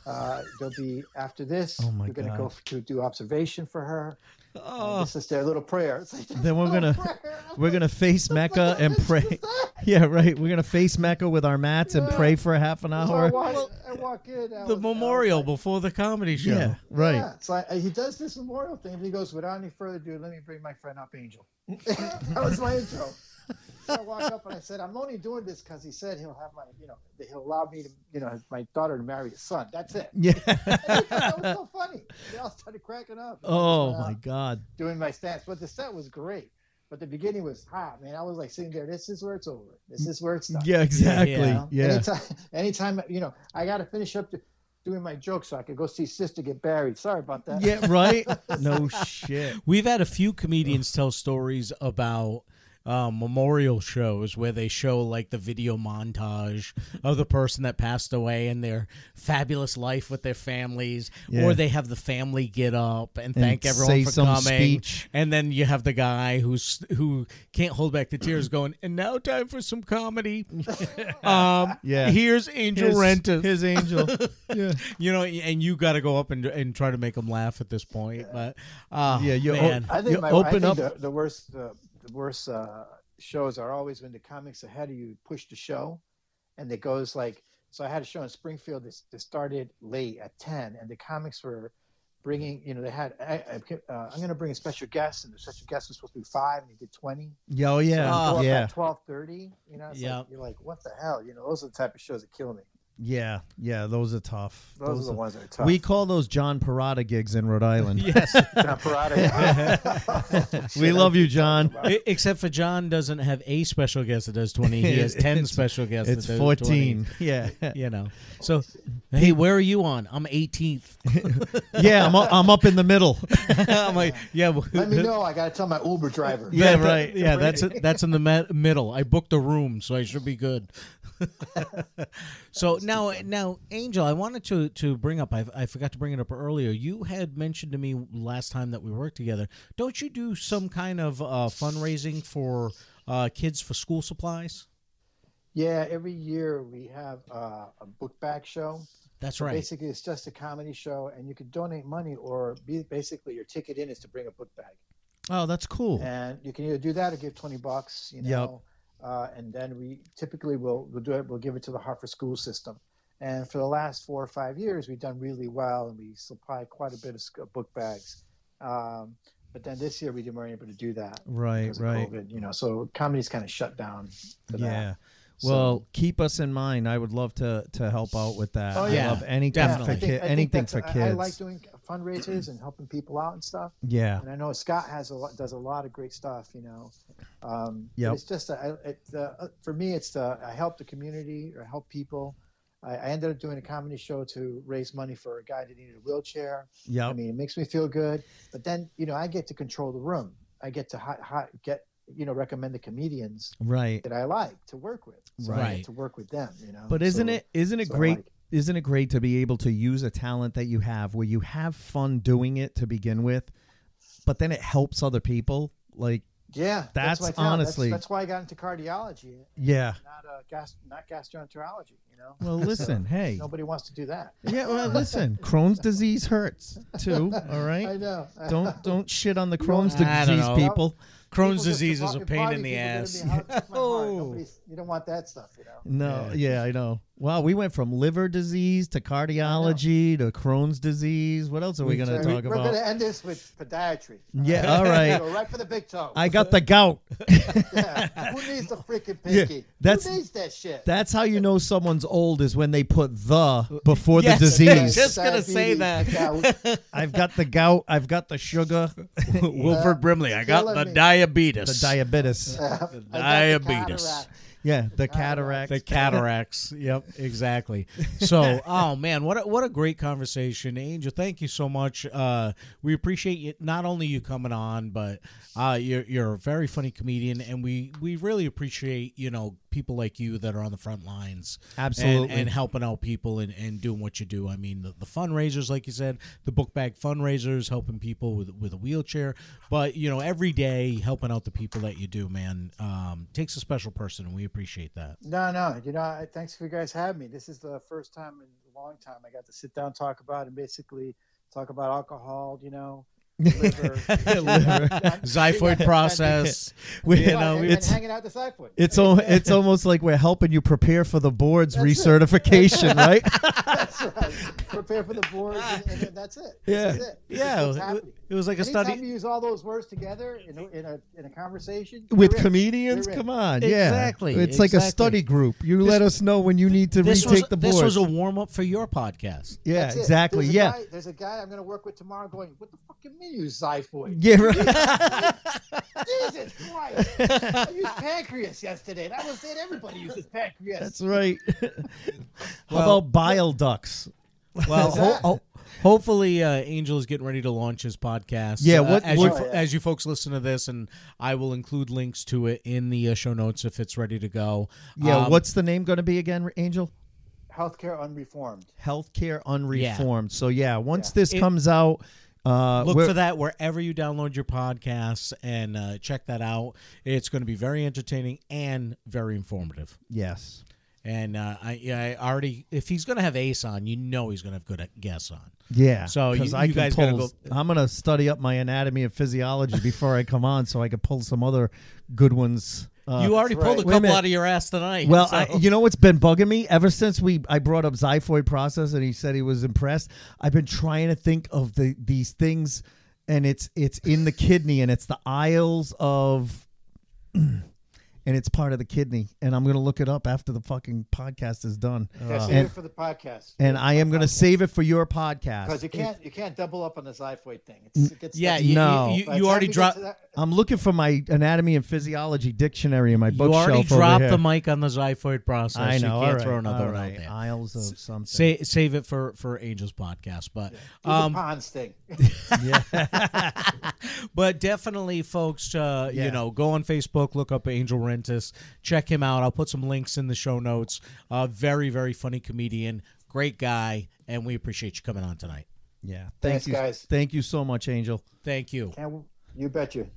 Uh, there'll be after this. Oh, my we're gonna God. go to do observation for her. Oh. And this is their little prayer. It's like, Then we're little gonna prayer. I'm we're like, gonna face what the Mecca fuck and is pray. that? Yeah, right. We're gonna face Mecca with our mats and Yeah. pray for a half an So I hour. walk, I walk in. I The was- I was memorial like, before the comedy show. Yeah, right. Yeah, it's like he does this memorial thing. And he goes, without any further ado, let me bring my friend up, Angel. That was my intro. So I walk up and I said, I'm only doing this because he said he'll have my, you know, that he'll allow me to, you know, my daughter to marry his son. That's it. Yeah. And they thought that was so funny. They all started cracking up. And I Oh just went my out God. Doing my stance, but the set was great. But the beginning was hot, man. I was like sitting there. This is where it's over. This is where it's done. Yeah, exactly. You know? Yeah. Anytime, anytime, you know, I got to finish up to doing my joke so I could go see sister get buried. Sorry about that. Yeah, right? No shit. We've had a few comedians tell stories about um, memorial shows where they show like the video montage of the person that passed away and their fabulous life with their families, Yeah. or they have the family get up and thank everyone say for some coming, speech. and then you have the guy who's who can't hold back the tears, going, "And now time for some comedy." um, Yeah. here's Angel His, Rentas. his angel. Yeah. You know, and you got to go up and and try to make them laugh at this point. But uh, Yeah, you- man, I think You my, open I think up- the, the worst uh, the worst uh, shows are always when the comics ahead of you push the show, and it goes like. So I had a show in Springfield that, that started late at ten, and the comics were bringing. You know, they had. I, I, uh, I'm going to bring a special guest, and the special guest was supposed to be five, and he did twenty. Yeah, oh, yeah. Ah, Go up yeah. at twelve thirty. You know, it's Yeah. like, you're like, what the hell? You know, those are the type of shows that kill me. Yeah. Yeah. Those are tough. Those, are the ones that are tough. We call those John Parada gigs in Rhode Island. yes. John Parada. We love you, John. E- Except for John doesn't have a special guest that does twenty. He has ten It's- special guests. It's that does fourteen. Yeah. twenty, you know. So, hey, where are you on? I'm eighteenth. Yeah, I'm, u- I'm up in the middle. I'm like, yeah. well, Let me know. I got to tell my Uber driver. Yeah, that- right. Yeah, that's that's in the me- middle. I booked a room, so I should be good. So now, now, Angel, I wanted to to bring up. I, I forgot to bring it up earlier. You had mentioned to me last time that we worked together. Don't you do some kind of uh, fundraising for uh, kids for school supplies? Yeah, every year we have uh, a book bag show. That's So right. Basically, it's just a comedy show, and you can donate money, or be, basically your ticket in is to bring a book bag, Oh, that's cool. and you can either do that or give twenty bucks. You know, uh, and then we typically will we'll do it. We'll give it to the Hartford school system. And for the last four or five years, we've done really well, and we supply quite a bit of sc- book bags. Um, but then this year, we didn't weren't able to do that. Right, because of right. COVID, you know, so comedy's kind of shut down. For Yeah. That. Well, So- keep us in mind. I would love to to help out with that. Oh, I yeah. love anything Definitely. for I think- ki- I think anything that's- for I- kids. I like doing fundraisers and helping people out and stuff. Yeah. And I know Scott has a lot, does a lot of great stuff, you know. Um, but Yep. It's just, a, I- it, uh, for me, it's the, I help the community or help people. I, I ended up doing a comedy show to raise money for a guy that needed a wheelchair. Yep. I mean, it makes me feel good. But then, you know, I get to control the room. I get to hi, hi, get, you know, recommend the comedians right. that I like to work with. So I Right. get to work with them, you know. But isn't So- it isn't it so I great? like it. Isn't it great to be able to use a talent that you have where you have fun doing it to begin with, but then it helps other people? Like, Yeah, That's what I found. honestly- That's, that's why I got into cardiology, yeah. not uh, gas, not gastroenterology. You know. Well, listen, hey. Nobody wants to do that. Yeah, well, listen. Crohn's disease hurts too. All I right. know. Don't don't shit on the Crohn's I don't disease know. people. Crohn's People- disease is a the pain party in the people are gonna ass. be, "How- my heart?" Oh. Nobody's- You don't want that stuff, you know. No, yeah. I know. Wow, we went from liver disease to cardiology to Crohn's disease. What else are we going to So we- talk We're about? going to end this with podiatry. Yeah, all right. Go right for the big toe. I got the gout. Yeah. Who needs the freaking Yeah, pinky? that's- Who needs that shit? That's how you know someone's old is when they put the before Yes, the disease. just gonna say Diabetes, that. gout. I've got the gout. I've got the sugar, Wilford Brimley, I got killing the me. the diabetes. diabetes. I got the Diabetes. cataract. Yeah, the cataract. The cataracts. Yep, exactly. So, oh man, what a, what a great conversation, Angel. Thank you so much. Uh, we appreciate you, not only you coming on, but uh, you're you're a very funny comedian, and we we really appreciate you know people like you that are on the front lines, Absolutely. and, and helping out people and, and doing what you do. I mean, the, the fundraisers, like you said, the book bag fundraisers, helping people with with a wheelchair, but you know every day helping out the people that you do, man, um, takes a special person, and we appreciate that. No, no. You know, I- thanks for you guys having me. This is the first time in a long time. I got to sit down, talk about, and basically talk about alcohol, you know, liver, Liver. Xiphoid process. We- you Yeah, know, and, it's- and hanging out the Xiphoid. It's al- it's almost like we're helping you prepare for the board's That's it. recertification, right? That's right. Prepare for the board, and, and then that's it. Yeah. That's it. yeah, That's what's it, happening. it was like a Anytime study. you use all those words together in a, in a, in a conversation With you're in. comedians, You're in. come on, yeah, Exactly, It's like a exactly. study group. You This- let us know when you need to This retake was, the this board. was a warm up for your podcast. yeah, That's it. exactly. There's a Yeah, guy, there's a guy I'm going to work with tomorrow going, what the fuck you mean you use Xiphoid? yeah, right. Jesus Christ. I used pancreas yesterday. That was it. Everybody uses pancreas. That's right. How Well- about bile ducts? Well, What's ho- that? ho- hopefully, uh, Angel is getting ready to launch his podcast. Yeah, Uh, what- as what- you Oh, fo- yeah. as you folks listen to this, and I will include links to it in the uh, show notes if it's ready to go. Yeah, Um, what's the name going to be again, Angel? Healthcare unreformed. Healthcare Unreformed. So yeah, once Yeah. this It- comes out, uh, Look we're- for that wherever you download your podcasts and uh, check that out. It's going to be very entertaining and very informative. Yes. And uh, I, yeah, I already, if he's going to have Ace on, you know he's going to have good guests on. Yeah. So you- 'cause I you can guys gotta pull- go- I'm gonna study up my anatomy and physiology before I come on, so I can pull some other good ones. Uh, you already That's pulled right. a Wait a couple minute. out of your ass tonight. Well, so- I, you know what's been bugging me ever since we I brought up Xiphoid process and he said he was impressed. I've been trying to think of the these things, and it's it's in the kidney and it's the aisles of, and it's part of the kidney. And I'm gonna look it up after the fucking podcast is done. Yeah, save and it for the podcast. and I am gonna save it for your podcast. Because you can't you can't double up on the Xiphoid thing. It's, it gets yeah, stuck. you, No. you, you, By the you time already we get dropped. to that- I'm looking for my anatomy and physiology dictionary in my You bookshelf already over dropped here. the mic on the Xiphoid process. I know. You all can't right, throw another all one right. out there. Aisles of something. Sa- save it for for Angel's podcast, but do the um, Ponds thing. but definitely, folks, uh, Yeah. you know, go on Facebook, look up Angel Rentis, check him out. I'll put some links in the show notes. Uh, very very funny comedian, great guy, and we appreciate you coming on tonight. Yeah. Thank Thanks, you, guys. Thank you so much, Angel. Thank you. Can't, you bet you.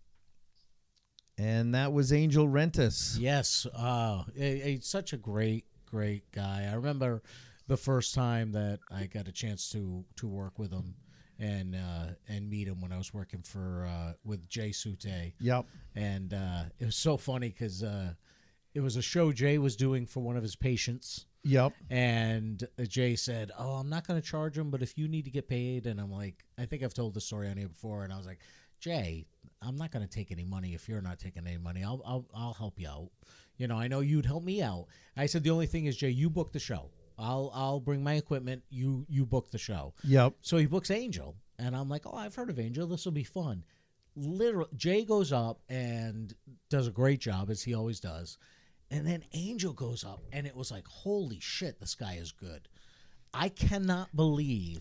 And that was Angel Rentis. Yes, uh, a, a- such a great, great guy. I remember the first time that I got a chance to to work with him and uh, and meet him when I was working for uh, with Jay Sute, Yep. and uh, it was so funny because uh, it was a show Jay was doing for one of his patients. Yep. And uh, Jay said, "Oh, I'm not going to charge him, but if you need to get paid," and I'm like, I think I've told this story on here before, and I was like, Jay, I'm not going to take any money if you're not taking any money. I'll, I'll I'll help you out. You know, I know you'd help me out. I said the only thing is, Jay, you book the show. I'll I'll bring my equipment. You you book the show. Yep. So he books Angel, and I'm like, oh, I've heard of Angel. This will be fun. Literally, Jay goes up and does a great job as he always does, and then Angel goes up, and it was like, holy shit, this guy is good. I cannot believe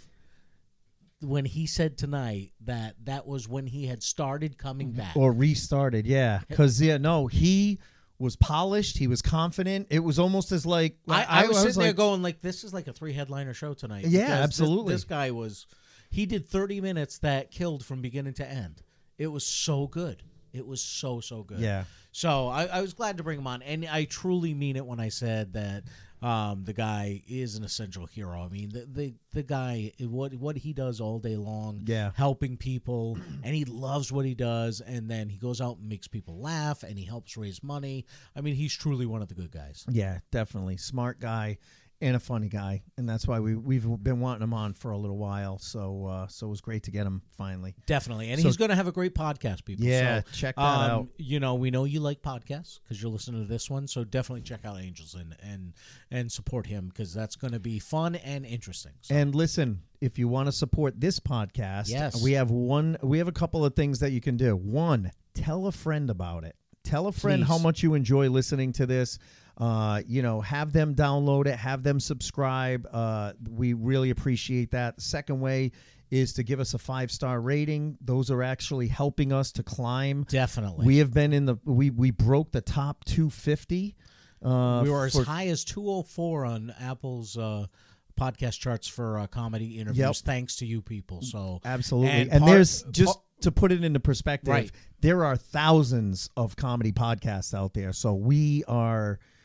when he said tonight that that was when he had started coming back. Or restarted. Yeah. Because yeah, no, he was polished. He was confident. It was almost as like I, I, was sitting there like, going like, this is like a three headliner show tonight. Yeah, because this- absolutely. This, guy was, he did thirty minutes that killed from beginning to end. It was so good. It was so, so good. Yeah. So I, I was glad to bring him on. And I truly mean it when I said that um, the guy is an essential hero. I mean, the, the, the guy, what, what he does all day long, Yeah. helping people, and he loves what he does. And then he goes out and makes people laugh, and he helps raise money. I mean, he's truly one of the good guys. Yeah, definitely. Smart guy and a funny guy. And that's why we, we've been wanting him on for a little while. So uh, so it was great to get him finally. Definitely. And So- he's going to have a great podcast, people. Yeah, So, check that um, out. You know, we know you like podcasts because you're listening to this one. So definitely check out Angels and and, and support him because that's going to be fun and interesting. So, And listen, if you want to support this podcast, Yes. we have one we have a couple of things that you can do. One, tell a friend about it. Tell a friend Please. how much you enjoy listening to this. Uh, you know, have them download it, have them subscribe. Uh, we really appreciate that. The second way is to give us a five-star rating. Those are actually helping us to climb. definitely. We have been in the we we broke the top two fifty. Uh, we were as for- high as two oh four on Apple's uh, podcast charts for uh, comedy interviews, Yep. thanks to you people. So Absolutely. And And, part- there's just part- to put it into perspective, Right. there are thousands of comedy podcasts out there. So we are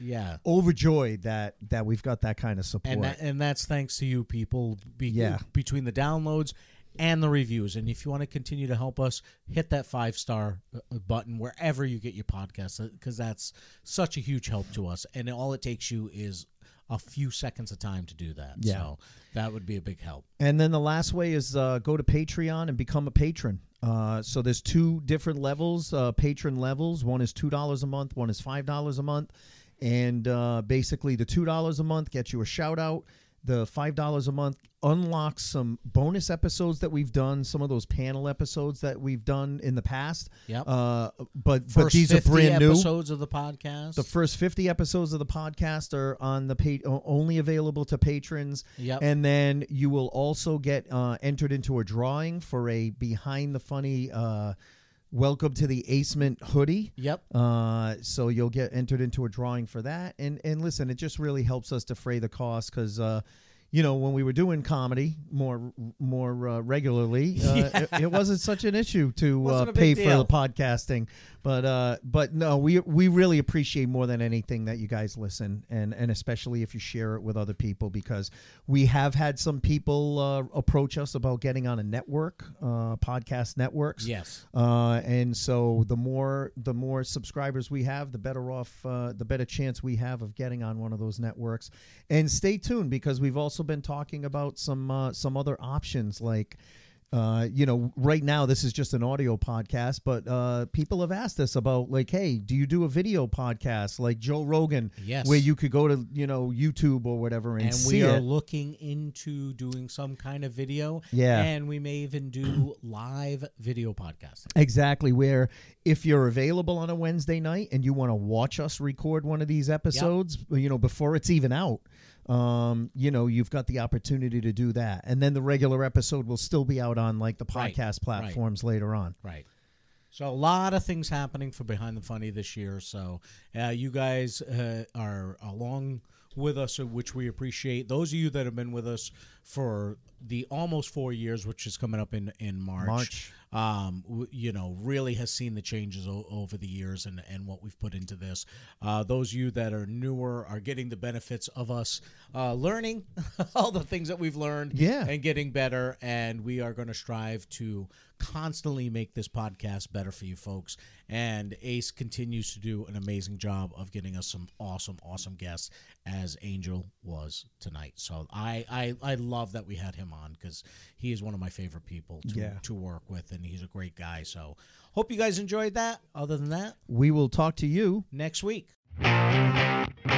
Yeah. overjoyed that that we've got that kind of support. And that, and that's thanks to you people be, Yeah. between the downloads and the reviews. And if you want to continue to help us, hit that five star button wherever you get your podcasts, because that's such a huge help to us. And all it takes you is a few seconds of time to do that. Yeah. So that would be a big help. And then the last way is uh, go to Patreon and become a patron. Uh, so there's two different levels, uh, patron levels. One is two dollars a month. One is five dollars a month. And uh, basically the two dollars a month gets you a shout out. The five dollars a month unlocks some bonus episodes that we've done, some of those panel episodes that we've done in the past. Yep. Uh, but, First but these are fifty brand new. episodes of the podcast. The first fifty episodes of the podcast are on the pa- only available to patrons. Yep. And then you will also get uh, entered into a drawing for a Behind the Funny uh, Welcome to the Acement hoodie. Yep. Uh, so you'll get entered into a drawing for that. And and listen, it just really helps us defray the cost because, uh, you know, when we were doing comedy more more uh, regularly, uh, Yeah. it, it wasn't such an issue to uh, Wasn't a pay big for deal. the podcasting. But uh, but no, we we really appreciate more than anything that you guys listen, and and especially if you share it with other people, because we have had some people uh, approach us about getting on a network, uh, podcast networks. Yes. Uh, and so the more the more subscribers we have, the better off, uh, the better chance we have of getting on one of those networks. And stay tuned, because we've also been talking about some uh, some other options like. Uh, you know, right now this is just an audio podcast, but uh, people have asked us about like, hey, do you do a video podcast like Joe Rogan, Yes. where you could go to, you know, YouTube or whatever and, And see we are it? looking into doing some kind of video. Yeah. And we may even do live video podcasting. Exactly, where if you're available on a Wednesday night and you want to watch us record one of these episodes, you know, before it's even out, um, you know, you've got the opportunity to do that. And then the regular episode will still be out on like the Right, podcast right. platforms later on. Right. So a lot of things happening for Behind the Funny this year. So uh, you guys uh, are along with us, uh, which we appreciate. Those of you that have been with us for the almost four years, which is coming up in, in March, March. Um, w- you know, really has seen the changes o- over the years and, and what we've put into this. Uh, those of you that are newer are getting the benefits of us uh, learning all the things that we've learned Yeah. and getting better. And we are going to strive to constantly make this podcast better for you folks. And Ace continues to do an amazing job of getting us some awesome, awesome guests, as Angel was tonight. So I, I, I love that we had him on, because he is one of my favorite people to, Yeah. to work with, and he's a great guy. So hope you guys enjoyed that. Other than that, We will talk to you next week.